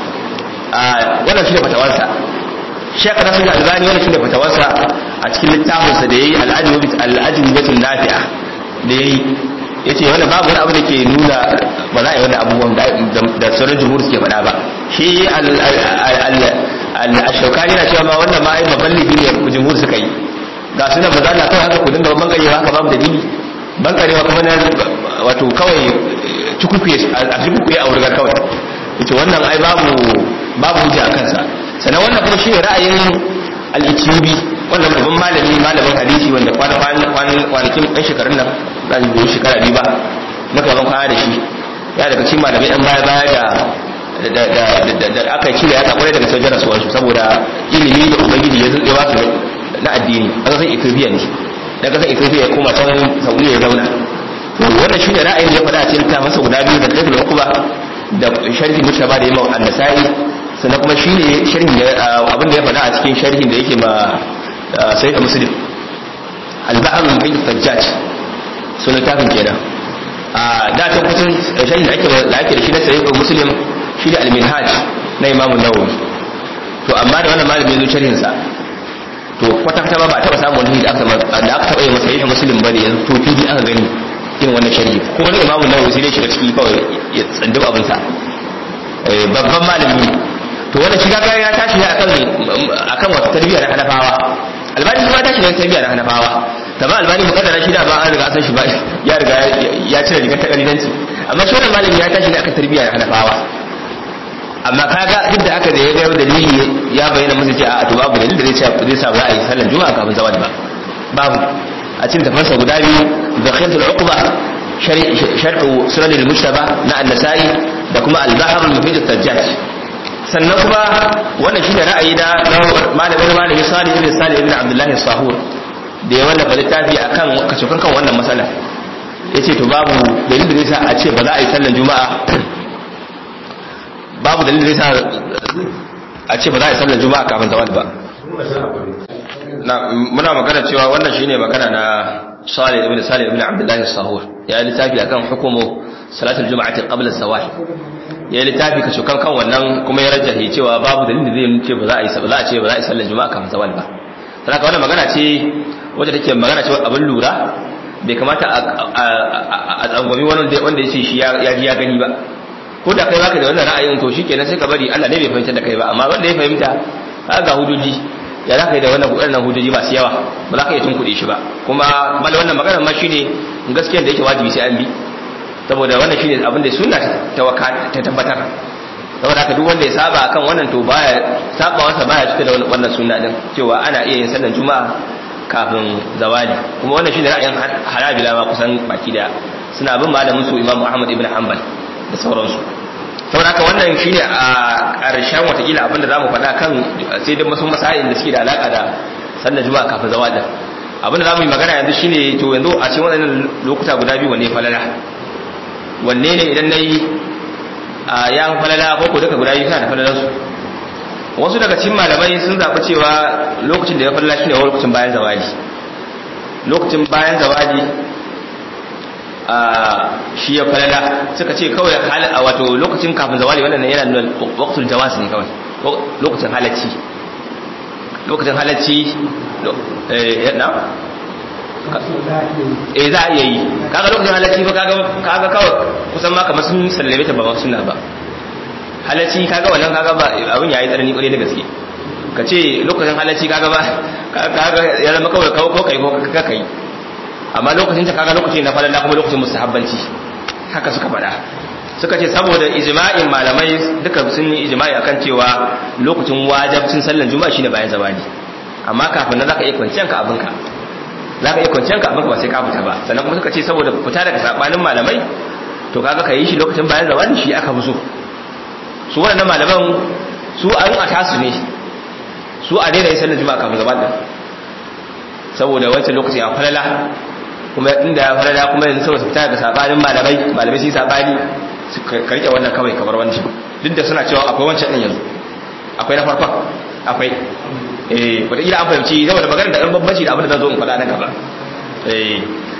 wannan shi ne fatawarsa shekh nasir albani wannan shi ne fatawarsa a cikin littafinsa da yayi al-ajwibatul nafi'a da yayi yace wannan babu wani abu da ke nuna ba za a yi wannan abubuwan da sauran jumhur suke faɗa ba shi al-shaukani na cewa ma wannan ma ai maballigi ne jumhur suka yi ga sunan ba za Allah kawai haka ku dinga bankarewa haka babu dalili bankarewa kuma na wato kawai cikukuye a cikukuye a wurgar kawai yace wannan ai babu babu hujja a kansa sannan wannan kuma shi ne ra'ayin al-Ethiopi wannan babban malami malamin hadisi wanda kwanakin ɗan shekarun nan za su yi shekara biyu ba muka ban kwana da shi ya daga cikin malamai ɗan baya baya da da aka cire ya kwarai daga sauran rasuwarsu saboda ilimi da ubangiji ya ba su na addini a ƙasar Ethiopia ne da ƙasar Ethiopia ya koma can Saudiya ya zauna wannan shi ne ra'ayin da ya faɗa a cikin ta masa guda biyu da tafi uku ba da sharhi mushaba da Imam An-Nasa'i sannan kuma shi ne sharhin abin da ya faɗa a cikin sharhin da yake ma Sahih Muslim al-Bahr al-Fajjaj sunan tafin kenan a da ta kusan sharhin da ake da ake da shi na Sahih Muslim shi da al-Minhaj na Imam An-Nawawi to amma da wannan malami ya zo sharhin sa to kwata kwata ba ta samu wani da aka da aka taɓa yi masa Sahih Muslim bane yanzu to fili aka gani irin wannan sharhi ko wani Imam An-Nawawi sai dai shiga ciki kawai ya tsandi abin sa babban malami to wannan shiga ga ya tashi ne akan akan wata tarbiyya na Hanafawa Albani kuma tashi ne tarbiyya na Hanafawa tamam Albani mukaddara shi da ba an riga san shi ba ya riga ya cire rigar ta kalilanci amma shi wannan malami ya tashi ne akan tarbiyya na Hanafawa amma kaga duk da aka da ya ga dalili ya bayyana musu cewa a to babu dalili da zai sa zai sa ba a yi sallar juma'a kafin zawad ba babu a cikin tafarsa guda biyu zakhatul uqba sharh sunan al-mujtaba na an-nasa'i da kuma al-bahr al-mufid al-tajjaj sannan kuma wannan shine ra'ayi da malamin malami Salih ibn Salih ibn Abdullah as-Sahur da ya wallafa littafi akan kacokan kan wannan masala yace to babu dalilin da zai sa a ce ba za a yi sallar juma'a babu dalilin da zai sa a ce ba za a yi sallar juma'a kafin zawad ba na muna magana cewa wannan shine magana na Salih ibn Salih ibn Abdullah as-Sahur ya littafi akan hukumu salatul juma'ati qabla as-zawah ya littafi ka shukan kan wannan kuma ya rajahi cewa babu dalilin da zai ce ba za a yi ba za a ce ba za a yi sallar juma'a kafin zawal ba saboda wannan magana ce wacce take magana ce abin lura bai kamata a tsangwami wanda wanda ya ce shi ya ji ya gani ba ko da kai baka da wannan ra'ayin to shikenan sai ka bari Allah ne bai fahimta da kai ba amma wanda ya fahimta ga huduji ya za ka yi da wannan waɗannan hujjoji masu yawa ba za ka iya tunkuɗe shi ba kuma bala wannan maganar ma shine gaskiyar da yake wajibi sai an bi saboda wannan shine abin da sunna ta tabbatar saboda haka duk wanda ya saba akan wannan to baya sabawarsa baya cike da wannan sunna din cewa ana iya yin sallar juma'a kafin zawali kuma wannan shine ra'ayin Hanabila ma kusan baki daya suna bin malamin su Imam Ahmad ibn Hanbal da sauransu saboda haka wannan shine a ƙarshen watakila abinda zamu faɗa kan sai dai masu masayin da suke da alaka da sallar juma'a kafin zawal abinda zamu yi magana yanzu shine to yanzu a cikin wannan lokuta guda biyu wanne falala wanne ne idan nayi ya falala ko ko duka guda biyu suna da falalar su wasu daga cikin malamai sun zaɓi cewa lokacin da ya falala shine lokacin bayan zawali lokacin bayan zawali shi ya falala suka ce kawai a wato lokacin kafin zawali wannan yana nuna waqtul jawaz ne kawai lokacin halacci lokacin halacci eh na eh za a iya yi kaga lokacin halacci ba kaga kaga kawai kusan ma kamar sun sallame ta ba sunna ba halacci kaga wannan kaga ba abin yayi tsanani kwarai da gaske kace lokacin halacci kaga ba kaga ya zama kawai ko kai ko ka kai amma lokacin ta kaga lokacin na falalla kuma lokacin mustahabbanci haka suka faɗa suka ce saboda ijma'in malamai duka sun yi ijma'i akan cewa lokacin wajibcin sallar juma'a shine bayan zawali amma kafin nan zaka iya kwanciyan ka abinka zaka iya kwanciyan ka abinka ba sai ka fita ba sannan kuma suka ce saboda fita daga sabanin malamai to kaga kai shi lokacin bayan zawali shi aka fi so su wannan malaman su an a tasu ne su a daina yin sallar juma'a kafin zawali saboda wancan lokacin ya falala kuma inda ya falala kuma yanzu saboda fita daga sabanin malamai malamai sai sabani su karke wannan kawai kamar wancan duk da suna cewa akwai wancan din yanzu akwai na farkon akwai eh wata ila an fahimci saboda magana da ɗan babbaci da abin da zan zo in faɗa nan gaba eh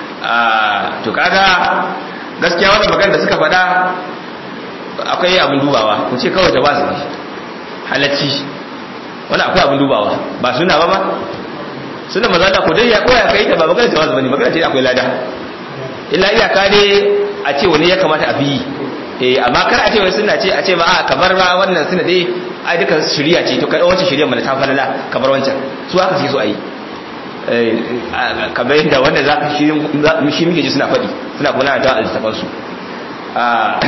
a to kaga gaskiya wannan magana da suka faɗa akwai abin dubawa ku ce kawai jawazi ne halacci wannan akwai abin dubawa ba suna ba ba suna mazala ko dai ya koya kai da ba magana jawazi bane magana ce akwai lada illa iyaka ne a ce wani ya kamata a bi eh amma kar a ce wai suna ce a ce ba a kabar ba wannan suna dai ai dukan shari'a ce to kai wancan shari'a mana ta falala kabar wancan su aka ce su ayi eh kamar yadda wanda zaka shi shi muke ji suna fadi suna kula da altafan su ah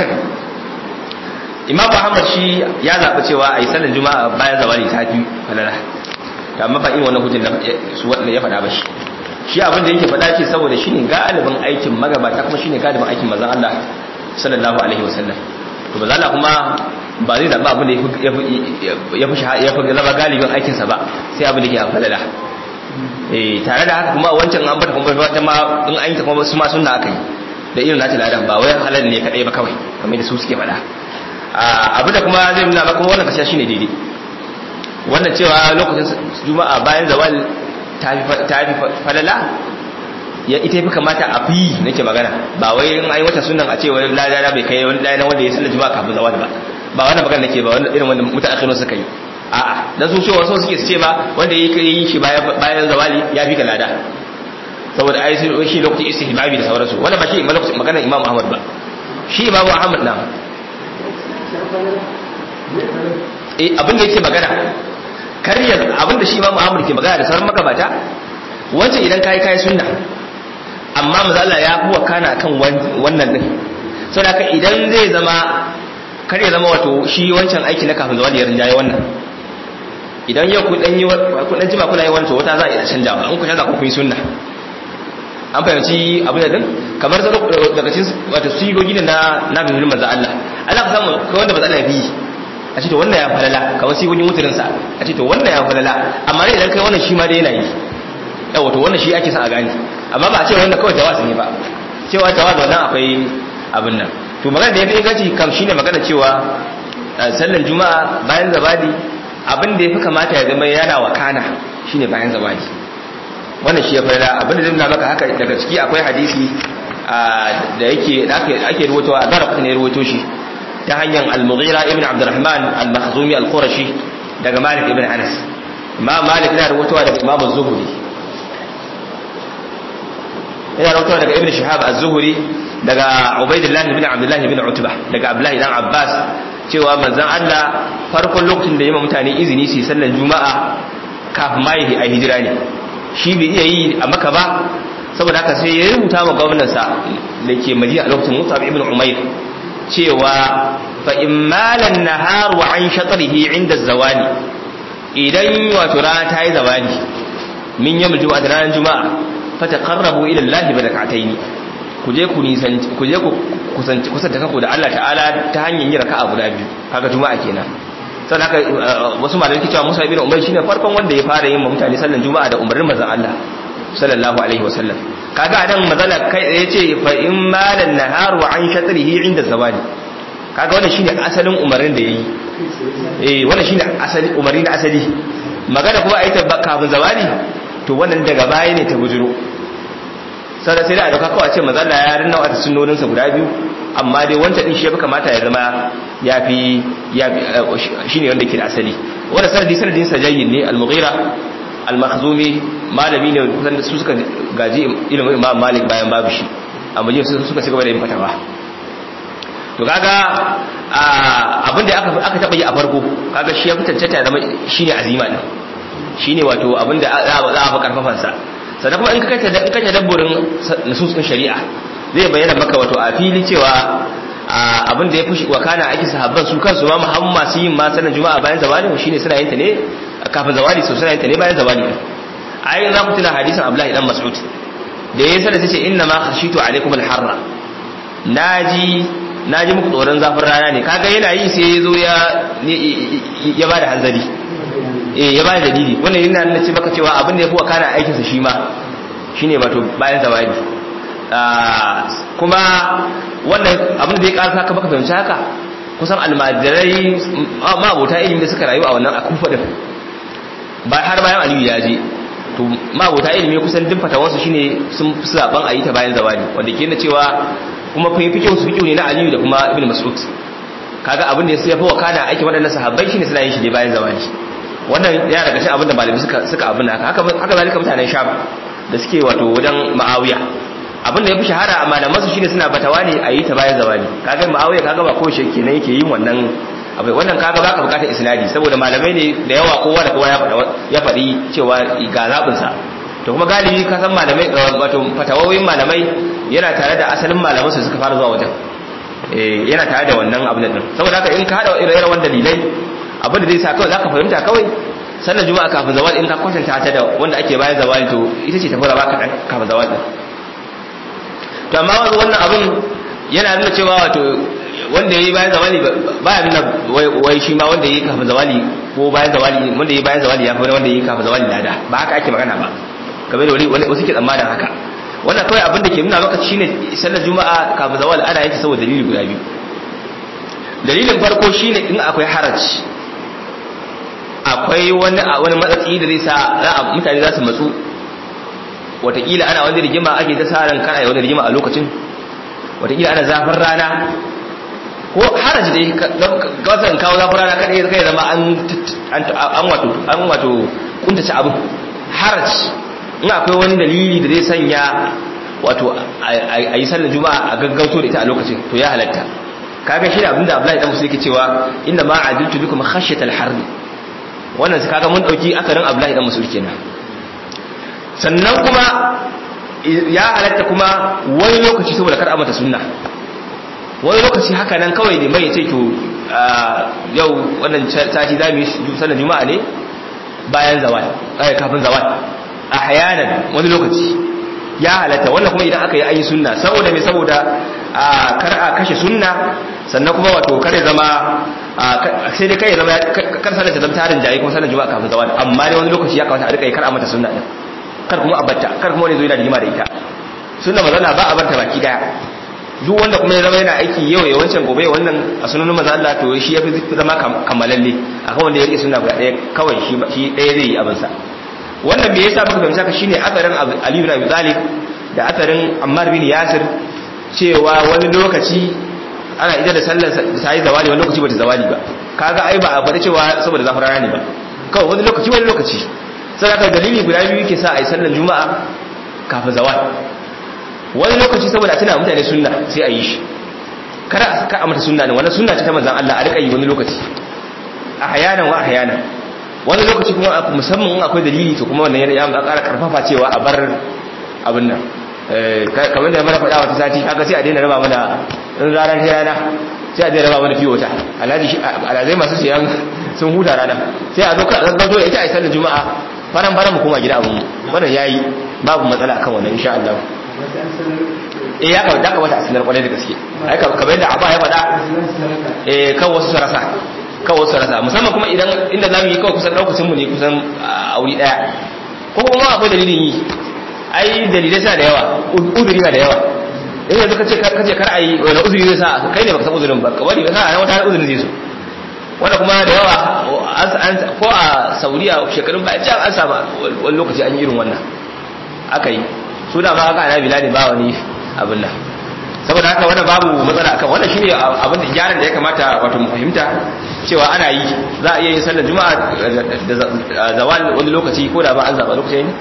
Imam Muhammad shi ya zabi cewa ayi sallar juma'a bayan zawali ta fi falala amma ba in wannan hujjar da su wanda ya fada ba shi shi abin da yake faɗa ce saboda shine galibin aikin magabata kuma shine galibin aikin manzon Allah sallallahu alaihi wasallam to manzon Allah kuma ba zai zaba abin da ya fi ya fi zama galibin aikin sa ba sai abin da yake falala eh tare da haka kuma wancan an bata kuma wata ma in an yi ta kuma su ma sunna akai da irin nata ladan ba wai halal ne kadai ba kawai kamar da su suke faɗa abin da kuma zai nuna maka wannan kasha shine daidai wannan cewa lokacin juma'a bayan zawal ta fi falala ya ita fi kamata a fi nake magana ba wai in ai wata sunan a ce wai ladana bai kai wani ladana wanda ya sallar juma'a kafin zawal ba ba wannan magana nake ba wannan irin wanda mutaakhirun suka yi a'a dan su cewa so suke su ce ba wanda yake yi shi bayan bayan zawali ya fi kalada saboda ai shi lokacin istihbabi da sauransu wannan ba shi magana Imam Ahmad ba shi Imam Ahmad na eh abin da yake magana karyar abinda shi ma Muhammad ke magana da sauran magabata wancan idan kai kai sunna amma manzo Allah ya buwa kana kan wannan din saboda haka idan zai zama kar ya zama wato shi wancan aiki na kafin zawali ya rinjaye wannan idan yau ku dan yi ku dan jima kuna yi wannan wata za a iya canjawa an ku canza ku yi sunna an fahimci abin da din kamar daga cikin wato sigogi na na bin manzo Allah Allah ka samu kai wanda manzo Allah ya bi a ce to wannan ya falala kawai sai wani mutarin sa a ce to wannan ya falala amma ne idan kai wannan shi ma dai yana yi yawa to wannan shi ake sa a gani amma ba a ce wannan kawai tawazu ne ba cewa tawazu wannan akwai abin nan to magana da yafi inganci kam shine magana cewa sallar juma'a bayan zabadi abin da yafi kamata ya zama yana wakana shine bayan zabadi wannan shi ya falala abin da zai nuna maka haka daga ciki akwai hadisi da yake ake ruwaitowa a darab ne ruwaito shi ta hanyar al-Mughira ibn Abdurrahman al-Makhzumi al-Qurashi daga Malik ibn Anas Imam Malik yana rawaitowa daga Imam Az-Zuhri yana rawaitowa daga Ibn Shihab Az-Zuhri daga Ubaydullah ibn Abdullah ibn Utbah daga Abdullah ibn Abbas cewa manzon Allah farkon lokacin da yayin mutane izini su sallar juma'a kafin mai a hijira ne shi bai iya yi a Makka ba saboda haka sai ya rubuta wa gwamnatinsa dake Madina a lokacin Mus'ab ibn Umayr cewa fa immalan nahar wa an shatrihi inda zawali idan wato rana ta yi zawali min yawmul juma'a da ranar juma'a fa taqarrabu ila Allah bi rak'atayn ku je ku nisan ku je ku kusanci kusanta kanku da Allah ta'ala ta hanyar yin raka'a guda biyu kaga juma'a kenan sai haka wasu malamai ke cewa Musa ibn Umayr shine farkon wanda ya fara yin mutane sallan juma'a da umarnin manzon Allah sallallahu alaihi wasallam kaga anan mazala kai yace fa in malan nahar wa an shatrihi inda zawali kaga wannan shine asalin umarin da yayi eh wannan shine asali umarin da asali magana kuma ai ta kafin zawali to wannan daga baya ne ta bujuro sai sai da dauka kawai ce mazala ya rinna wata sunnonin sa guda biyu amma dai wancan din shi ya kamata ya zama yafi ya shine wanda ke da asali wannan sanadi sanadin sa jayyin ne al-mughira al-makhzumi malami ne kusan su suka gaji ilimin imam malik bayan babu shi amma jin su suka cigaba da yin fatawa to kaga abinda aka aka taba yi a farko kaga shi ya fitance ta zama shine azima din shine wato abinda za a fa karfafan sa sannan kuma in ka kace in kace dabburin nususun shari'a zai bayyana maka wato a fili cewa abinda ya fushi wa kana ake sahabban su kansu ma muhammad su yin ma sanan juma'a bayan zawali shine suna yin ta ne kafin zawali so suna yin ta ne bayan zawali ayin za ku tuna hadisin abdullahi dan mas'ud da yayin sa da tace inna ma khashitu alaikum al-harra naji naji muku tsoron zafin rana ne kaga yana yi sai yazo ya ya bada hanzari eh ya bada dalili wannan yana nuna ce baka cewa abin da yafi wa kana aikin sa shi ma shine wato bayan zawali kuma wannan abin da zai karasa ka baka fahimci haka kusan almajirai ma abota ilimi da suka rayu a wannan akufa din ba har bayan aliyu ya je to mabota ilimi kusan duk fatawansu shine sun fi zaban ayi ta bayan zawali wanda ke nuna cewa kuma fa fikihu su fikihu ne na aliyu da kuma ibn mas'ud kaga abin da ya fi wakana aikin waɗannan sahabbai shine suna yin shi ne bayan zawali wannan ya daga cikin abin da malami suka suka abin haka haka zalika mutanen sham da suke wato wajen ma'awiya abin da ya fi shahara a malaman su shine suna batawa ne ayi ta bayan zawali kaga ma'awiya kaga ba ko shi kenan yake yin wannan abai wannan kaga baka bukatar isnadi saboda malamai ne da yawa kowa da kowa ya faɗa ya faɗi cewa ga zabin sa to kuma galibi ka san malamai wato fatawoyin malamai yana tare da asalin malaman su suka fara zuwa wajen eh yana tare da wannan abin din saboda haka in ka hada ire-iren wannan dalilai abin da zai sa kawai zaka fahimta kawai sannan juma'a kafin zawal in ka kwatanta ta da wanda ake bayan zawal to ita ce ta fara baka dan kafin zawal din to amma wannan abin yana nuna cewa wato wanda yayi bayan zawali baya nuna wai shi ma wanda yayi kafin zawali ko bayan zawali wanda yayi bayan zawali ya fi wanda yayi kafin zawali lada ba haka ake magana ba kamar da wani wasu ke tsammanin haka wannan kawai abin da ke nuna maka shine sallar juma'a kafin zawali ana yin ta saboda dalili guda biyu dalilin farko shine in akwai haraji akwai wani wani matsatsi da zai sa mutane za su matsu watakila ana wani rigima ake ta sa ran kana wani rigima a lokacin watakila ana zafin rana ko haraji dai kawasan kawo zafin rana kadai kai zama an an wato an wato kuntace abin haraji in akwai wani dalili da zai sanya wato a yi sallar juma'a a gaggauto da ita a lokacin to ya halatta kaga shi da abinda Abdullahi dan Musa yake cewa inna ma adiltu bikum khashyatal harb wannan sai kaga mun dauki akarin Abdullahi dan Musa kenan sannan kuma ya halatta kuma wani lokaci saboda kar a mata sunna wani lokaci haka nan kawai ne mai ce to yau wannan sati za mu yi sallar juma'a ne bayan zawal ai kafin zawal ahyanan wani lokaci ya halatta wannan kuma idan aka yi ayi sunna saboda me saboda kar a kashe sunna sannan kuma wato kare zama sai dai kai zama kar sallar ta zama tarin jayi kuma sallar juma'a kafin zawal amma dai wani lokaci ya kawata a rika yi kar a mata sunna din kar kuma a batta kar kuma wani zo yana rigima da ita sunna mazalla ba a barta baki daya duk wanda kuma ya zama yana aiki yau ya wancan gobe wannan a sunanin manzo Allah to shi yafi zama kammalalle akan wanda ya rike sunna guda daya kawai shi shi daya zai yi abin sa wannan me yasa muka fahimta ka shine asarin Ali ibn Abi Talib da asarin Ammar bin Yasir cewa wani lokaci ana ida da sallar sai zawali wani lokaci bata zawali ba kaga ai ba a bada cewa saboda zafin rana ne ba kawai wani lokaci wani lokaci sai aka dalili guda biyu yake sa ai sallar juma'a kafin zawali wani lokaci saboda tana mutane sunna sai a yi shi kada ka amata sunna ne wannan sunna ce ta manzon Allah a rika yi wani lokaci ahyanan wa ahyanan wani lokaci kuma musamman in akwai dalili to kuma wannan ya ƙara karfafa cewa a bar abin nan kamar da mana faɗa wata sati kaga sai a daina raba mana in ranar ta rana sai a daina raba mana fiye wata alhaji alhazai masu siyan sun huta rana sai a zo ka zazzazo da ita a sallar juma'a faran faran mu koma gida abin wannan yayi babu matsala akan wannan insha Allah eh ya ka daka wata asinar kwarai da gaske ai kamar yadda Abba ya faɗa eh kan wasu su rasa kan wasu su rasa musamman kuma idan inda zamu yi kawai kusan daukacin mu ne kusan a wuri daya ko kuma akwai dalilin yi ai dalilai sa da yawa uzuri na da yawa in yanzu kace kace kar ai wani uzuri zai sa kai ne baka san uzurin ba kawai ka kana wata uzurin zai so wanda kuma da yawa ko a Saudiya shekarun baya can an saba wani lokaci an yi irin wannan aka yi su da ma aka ana bilani ba wani abin nan saboda haka wannan babu matsala akan wannan shine abin da gyaran da ya kamata wato mu fahimta cewa ana yi za a iya yin sallar juma'a da zawal wani lokaci ko da ba an zaba lokaci ne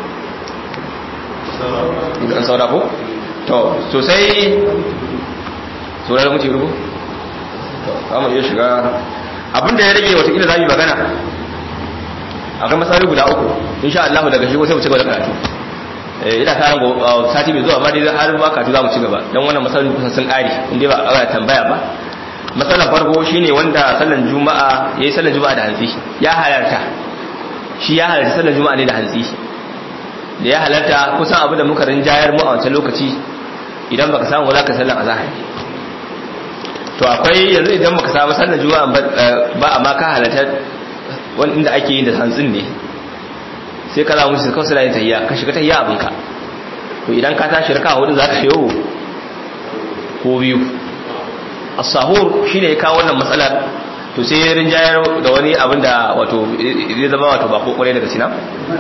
idan saura ko to sosai sauran mutum rubu to kama iya shiga abinda ya rage watakila za mu yi magana a kan masari guda uku insha Allah daga shi sai mu ci gaba da karatu ina tarin sati mai zuwa ma dai har ba karatu za mu ci gaba don wannan masari kusan sun ƙari inda ba a tambaya ba matsalar farko shine wanda sallan juma'a yayi sallan juma'a da hantsi ya halarta shi ya halarta sallan juma'a ne da hantsi da ya halarta kusan abu da muka rinjayar mu a wancan lokaci idan baka samu za ka sallan azhar to akwai yanzu idan baka samu sallan juma'a ba amma ka halarta wani inda ake yin da hantsin ne sai ka zamu shi kawai sai tahiyya ka shiga tahiyya abinka to idan ka tashi raka hudu za ka shiyo ko biyu as-sahur shine ya kawo wannan matsalar to sai ya rinjayar da wani abin da wato zai zama wato ba kokore daga sina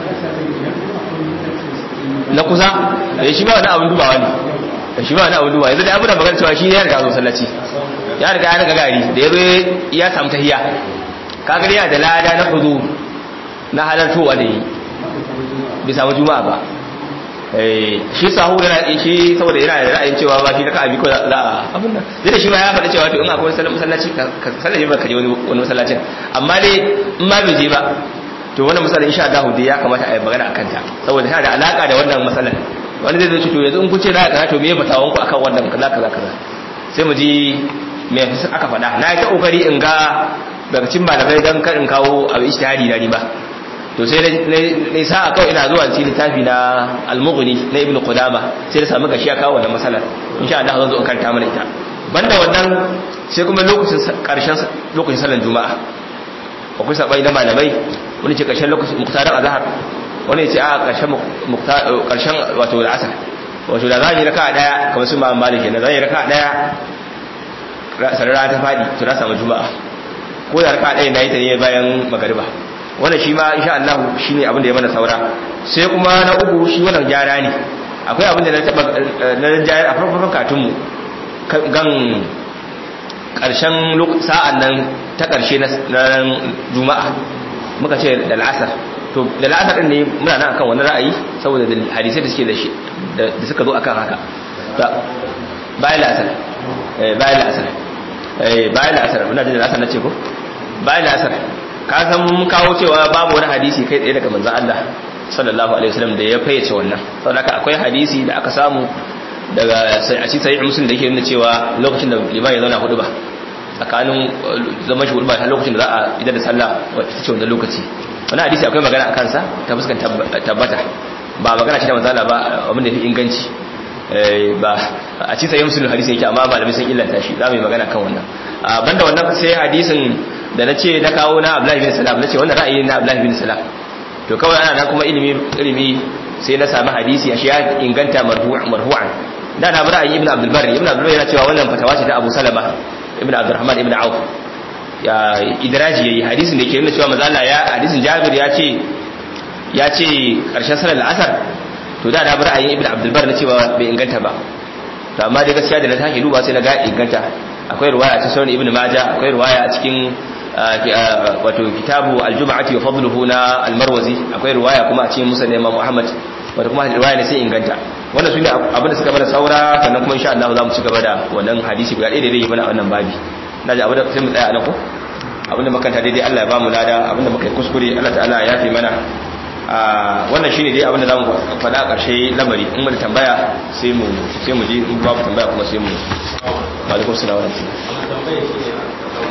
na kusa da shi ba wani abin dubawa ne da shi ba wani abin dubawa yanzu da abin da magana cewa shi ya riga zo sallaci ya riga ya riga gari da ya zo ya samu tahiyya kaga ya da lada na hudu na halartowa da yi bai samu juma'a ba shi sahu yana shi saboda yana da ra'ayin cewa ba shi raka abi ko za a abin nan dai da shi ma ya faɗa cewa to in akwai masallaci ka sallaci ba ka je wani wani masallacin amma dai in ma bai je ba to wannan masallan insha Allah dai ya kamata a yi magana akan ta saboda tana da alaka da wannan masallan wani zai zo ce to yanzu in kun ce za ka to me batawan ku akan wannan kaza kaza kaza sai mu ji me aka faɗa na yi ta kokari in ga daga cikin malamai dan kar in kawo abu ijtihadi na ni ba to sai ne sa kawai ina zuwa cikin littafi na al-mughni na ibnu qudama sai da samu gashi ya kawo wannan masalar insha Allah zan zo in karanta mana ita banda wannan sai kuma lokacin karshen lokacin sallar juma'a akwai sabai da malamai wani ce karshen lokacin muktarar azhar wani ce a karshen muktar karshen wato al-asr wato da zan yi raka'a daya kamar sun ba maliki na zan yi raka'a daya sarara ta fadi to na samu juma'a ko da raka'a daya nayi ta ne bayan magariba wannan shi ma insha Allah shine abin da ya mana saura sai kuma na uku shi wannan gyara ne akwai abin da na taba na jayar a farkon katun mu gan karshen sa'an nan ta karshe na juma'a muka ce da al'asar to da al'asar din ne muna nan akan wannan ra'ayi saboda hadisi da suke da shi da suka zo akan haka bayan al'asar eh bayan al'asar eh bayan al'asar muna da al'asar nace ko bayan al'asar ka san mun kawo cewa babu wani hadisi kai tsaye daga manzon Allah sallallahu alaihi wasallam da ya fayyace wannan saboda akwai hadisi da aka samu daga a cikin sahih muslim da yake nuna cewa lokacin da liman ya zauna hudu ba tsakanin zaman shi hudu ba har lokacin da za a idar da sallah wata ce wannan lokaci wannan hadisi akwai magana a kansa ta fuskan tabbata ba magana ce da manzon Allah ba abin da yafi inganci ba a cikin sahih muslim hadisi yake amma malamai sun illanta shi za mu yi magana kan wannan banda wannan sai hadisin da na ce na kawo na Abdullahi bin Salam na ce wannan ra'ayi na Abdullahi bin Salam to kawai ana nan kuma ilimi ilimi sai na sami hadisi a shi ya inganta marfu'an da na ra'ayi Ibn Abdul Barri Ibn Abdul Barri yana cewa wannan fatawa ce ta Abu Salama Ibn Abdurrahman Ibn Auf ya idraji yayi hadisin da yake nuna cewa manzo Allah ya hadisin Jabir ya ce ya ce karshen salar al-asr to da na ra'ayi Ibn Abdul Barri na cewa bai inganta ba to amma dai gaskiya da na take duba sai na ga inganta akwai riwaya ta Sunan Ibn Majah akwai riwaya a cikin wato kitabu al-jum'ati wa fadluhu na al-marwazi akwai riwaya kuma a cikin musnad Imam Muhammad wato kuma riwaya ne sai inganta wannan sune abin da suka bada saura sannan kuma insha Allah za mu ci gaba da wannan hadisi guda ɗaya da zai yi mana a wannan babi naji abin da sai mu tsaya a nan ko abin da makanta daidai Allah ya ba mu lada abin da muka yi kuskure Allah ta'ala ya yafe mana wannan shine dai abin da zamu faɗa a ƙarshe lamari in mu da tambaya sai mu sai mu ji in babu tambaya kuma sai mu alaikum salam wa rahmatullahi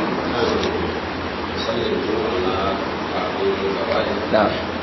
da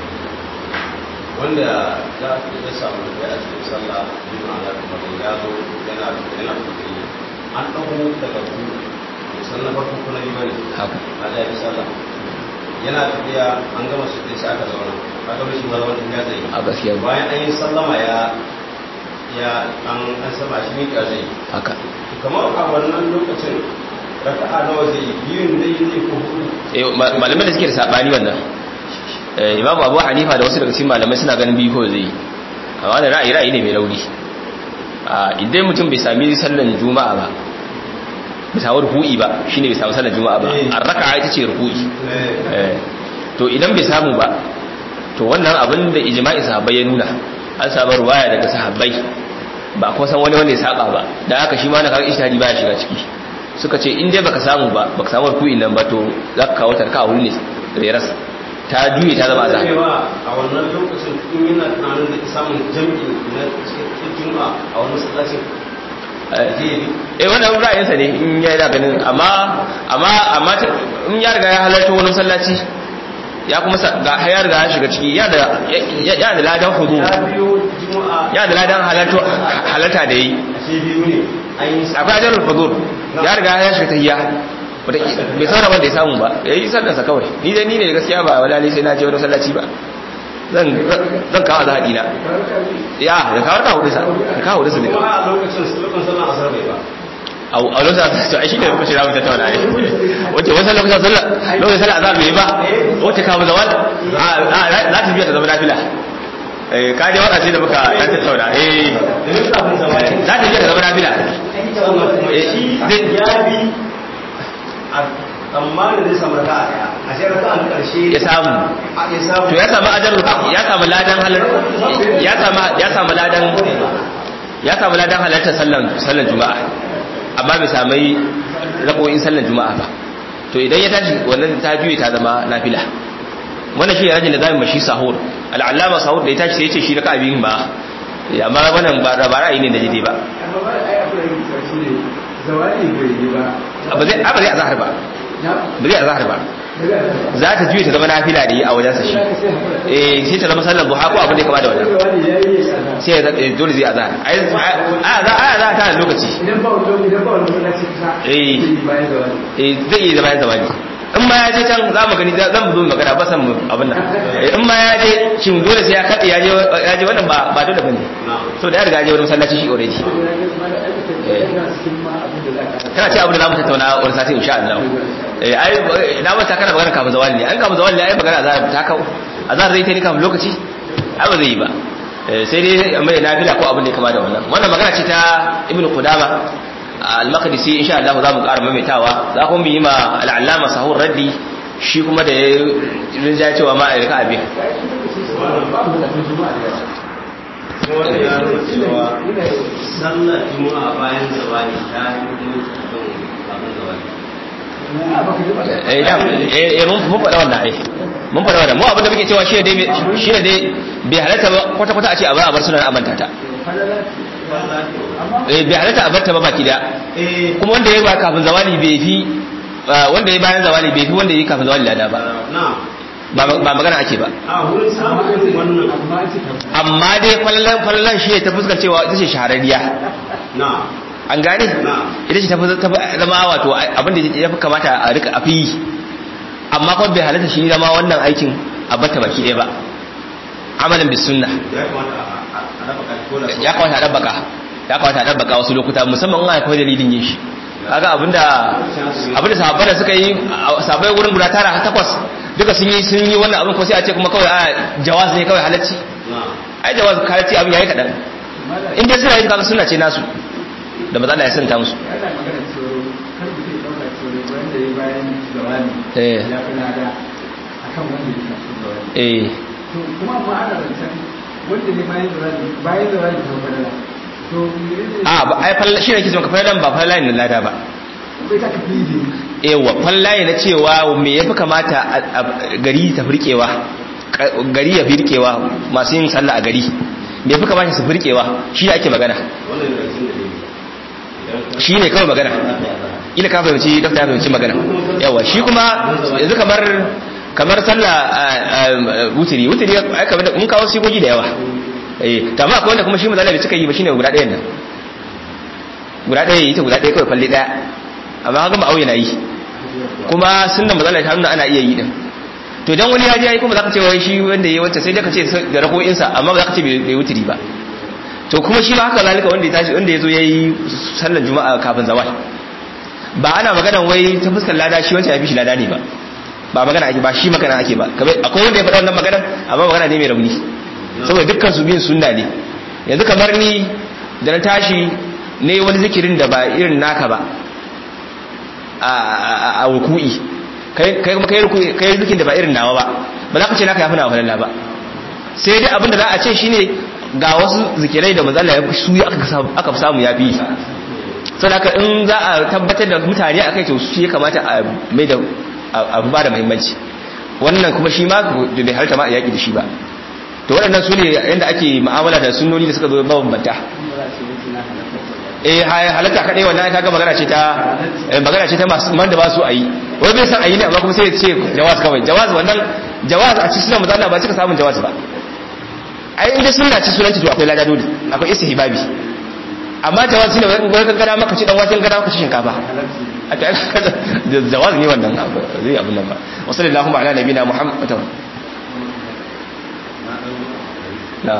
wanda za a samu da a cikin sallah juma'a da kuma ya zo yana yana kuɗi an ɗauko daga ku sannan farko kuna yi bane haka a da sallah yana tafiya an gama su sai aka zauna kaga rashin zaman ya zai a gaskiya bayan an yi sallama ya ya an an saba shi ne zai haka kamar a wannan lokacin raka'a nawa zai biyun dai zai ko hudu eh malamai da suke da sabani wannan eh Imam Abu Hanifa da wasu daga cikin malamai suna ganin biyu ko zai amma da ra'ayi ra'ayi ne mai rauni a idan mutum bai sami sallan juma'a ba bai samu ruku'i ba shine bai samu sallan juma'a ba ar-raka'a ita ce ruku'i eh to idan bai samu ba to wannan abin da ijma'i sahabbai ya nuna an samu ruwaya daga sahabbai ba ko san wani wanda ya saba ba dan haka shi ma na kawo ishtihadi ba ya shiga ciki suka ce in dai baka samu ba baka samu ruku'in nan ba to zaka kawo tarka a wuri ne reras ta juye ta zama azhar a wannan lokacin in yana tunanin da samun jami'i na cikin juma'a a wannan masallacin eh wannan ra'ayinsa ne in ya da ganin amma amma amma in ya riga ya halarta wani masallaci ya kuma ga ya riga ya shiga ciki ya da ya da ladan hudu ya da ladan halarta halarta da yi akwai ajarul hudur ya riga ya shiga tahiyya bai saura wanda ya samu ba yayi sallarsa kawai ni dai ni ne gaskiya ba wala ne sai na je wani masallaci ba zan zan kawo azhadi na ya da kawo ta hudu sa da kawo hudu sa ne kuma a lokacin lokacin sallar asar bai ba a lokacin to ai shi ne lokacin da mu tattauna ai wace wannan lokacin sallar lokacin sallar azhar bai ba wace kawo zawal a za ta biya ta zama nafila eh ka je wata ce da muka dan tattauna eh za ta biya ta zama nafila eh ya bi amma da zai samu raka'a daya a sai raka'an karshe ya samu ya samu to ya samu ajaru ya samu ladan halal ya samu ya samu ladan ya samu ladan halarta sallan sallan juma'a amma bai samu rakoyin sallan juma'a ba to idan ya tashi wannan ta juye ta zama nafila wannan shi rajin da zamu mashi sahur al-allama sahur da ya tashi sai ya ce shi raka'a biyun ba amma wannan ba ra'ayi ne da jide ba amma ba ai akwai shi ne zawali bai yi ba ba zai ba zai azhar ba ba zai azhar ba za ta juye ta zama nafila da yi a wajensa shi eh sai ta zama sallar duha ko abin da ya kama da wannan sai ya dole zai azhar ai a za a za ta lokaci idan ba wani idan ba wani lokaci ka eh bayan zawali eh zai yi bayan zawali in ma ya je can za mu gani zan zo magana ba san abin nan in ma ya je shin dole sai ya kade ya je ya je wannan ba ba dole bane so da ya riga ya je wani masallaci shi already kana ce abin da zamu tattauna wani sati insha Allah eh ai na mata kana magana kafin zawali ne an kafin zawali ai magana azhar ta kawo azhar zai ta ni kafin lokaci ai ba zai yi ba sai dai mai nafila ko abin da ya kama da wannan wannan magana ce ta ibnu qudama al-maqdisi insha Allah za mu ƙara maimaitawa za ku yi ma al-allama sahur raddi shi kuma da ya rinja cewa ma a rika abin sallar juma'a bayan zawali ta yi kafin zawali eh eh mun faɗa wannan ai mun faɗa wannan mu abin da muke cewa shi ne dai shi ne dai bai halatta ba kwata kwata a ce a ba a bar sunan amanta ta eh bai halatta a barta ba baki da kuma wanda ya ba kafin zawali bai fi wanda ya bayan zawali bai fi wanda ya kafin zawali lada ba ba magana ake ba amma dai fallan fallan shi ta fuskar cewa ita ce shahararriya an gane ita ce ta zama wato abinda ya fi kamata a rika a fi amma kuma bai halatta shi zama wannan aikin a bata baki ɗaya ba amalin bis sunna ya kawata a ɗabbaka ya kawata a ɗabbaka wasu lokuta musamman in akwai dalilin yin shi kaga abinda abinda sahabbai da suka yi sahabbai wurin guda tara takwas duka sun yi sun yi wannan abin ko sai a ce kuma kawai a jawaz ne kawai halacci ai jawaz halacci abin yayi kadan in dai suna yin kaga sunna ce nasu da maza Allah ya santa musu yana magana cewa kar ku sai dauka cewa wanda ya bayan zawali eh ya fi nada akan wanda ya kafin zawali eh to kuma ma ana zancen wanda ne bayan zawali bayan zawali ta fadala to a ba ai falla shi ne kike ka falla ba falla ne lada ba bai ta kafi ne ewa falla ne cewa me yafi kamata gari ta furkewa gari ya firkewa masu yin sallah a gari me yafi kamata su firkewa shi ake magana shi ne kawai magana ila ka fahimci dokta ya fahimci magana yawa shi kuma yanzu kamar kamar sallah wutiri wutiri ai kamar mun kawo sigogi da yawa eh tamma akwai wanda kuma shi mazalabi suka yi ba shine guda ɗayan nan guda ɗaya yi ta guda ɗaya kawai falle ɗaya amma ga ma'auye na yi kuma sunnan mazalabi ta nuna ana iya yi din to dan wani ya ji yayi kuma zaka ce wai shi wanda yayi wacce sai da kace da rako'in sa amma zaka ce bai wuturi ba to kuma shi ma haka zalika wanda ya tashi wanda yazo yayi sallar juma'a kafin zawal ba ana magana wai ta fuskar lada shi wancan ya fi shi lada ne ba ba magana ake ba shi magana ake ba akwai wanda ya faɗa wannan magana amma magana ne mai rauni saboda dukkan su biyun sunna ne yanzu kamar ni da na tashi ne wani zikirin da ba irin naka ba a ruku'i kai kuma kai ruku'i kai zikirin da ba irin nawa ba ba za ka ce naka yafi nawa falalla ba sai dai abinda za a ce shine ga wasu zikirai da manzo Allah ya su aka samu ya fi saboda in za a tabbatar da mutane akai to shi ya kamata a mai da abu ba da muhimmanci wannan kuma shi ma da bai harta ma a yaƙi da shi ba to waɗannan su ne yadda ake ma'amala da sunnoni da suka zo mabambanta eh halatta kaɗai wannan ta ga magana ce ta magana ce ta masu man da ba su a yi wai bai san a yi ne amma kuma sai ya ce jawaz kawai jawaz wannan jawaz a cikin sunan mazalla ba cika samun jawaz ba ai inda sunna ci sunanci to akwai lada dole akwai istihbabi amma jawaz shine wai kankana maka ci dan waken gada maka ci shinkafa a ta jawaz ne wannan zai abin nan ba wa sallallahu ala nabina muhammad na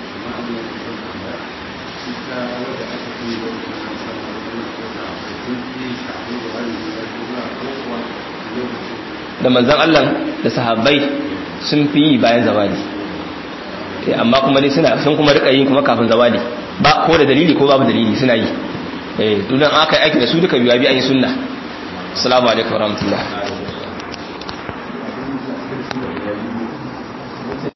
da manzon Allah da sahabbai sun fi yi bayan zawadi amma kuma ne suna sun kuma rika yin kuma kafin zawadi ba ko da dalili ko babu dalili suna yi eh dunan aka yi aiki da su duka biya bi an yi sunna assalamu alaikum warahmatullahi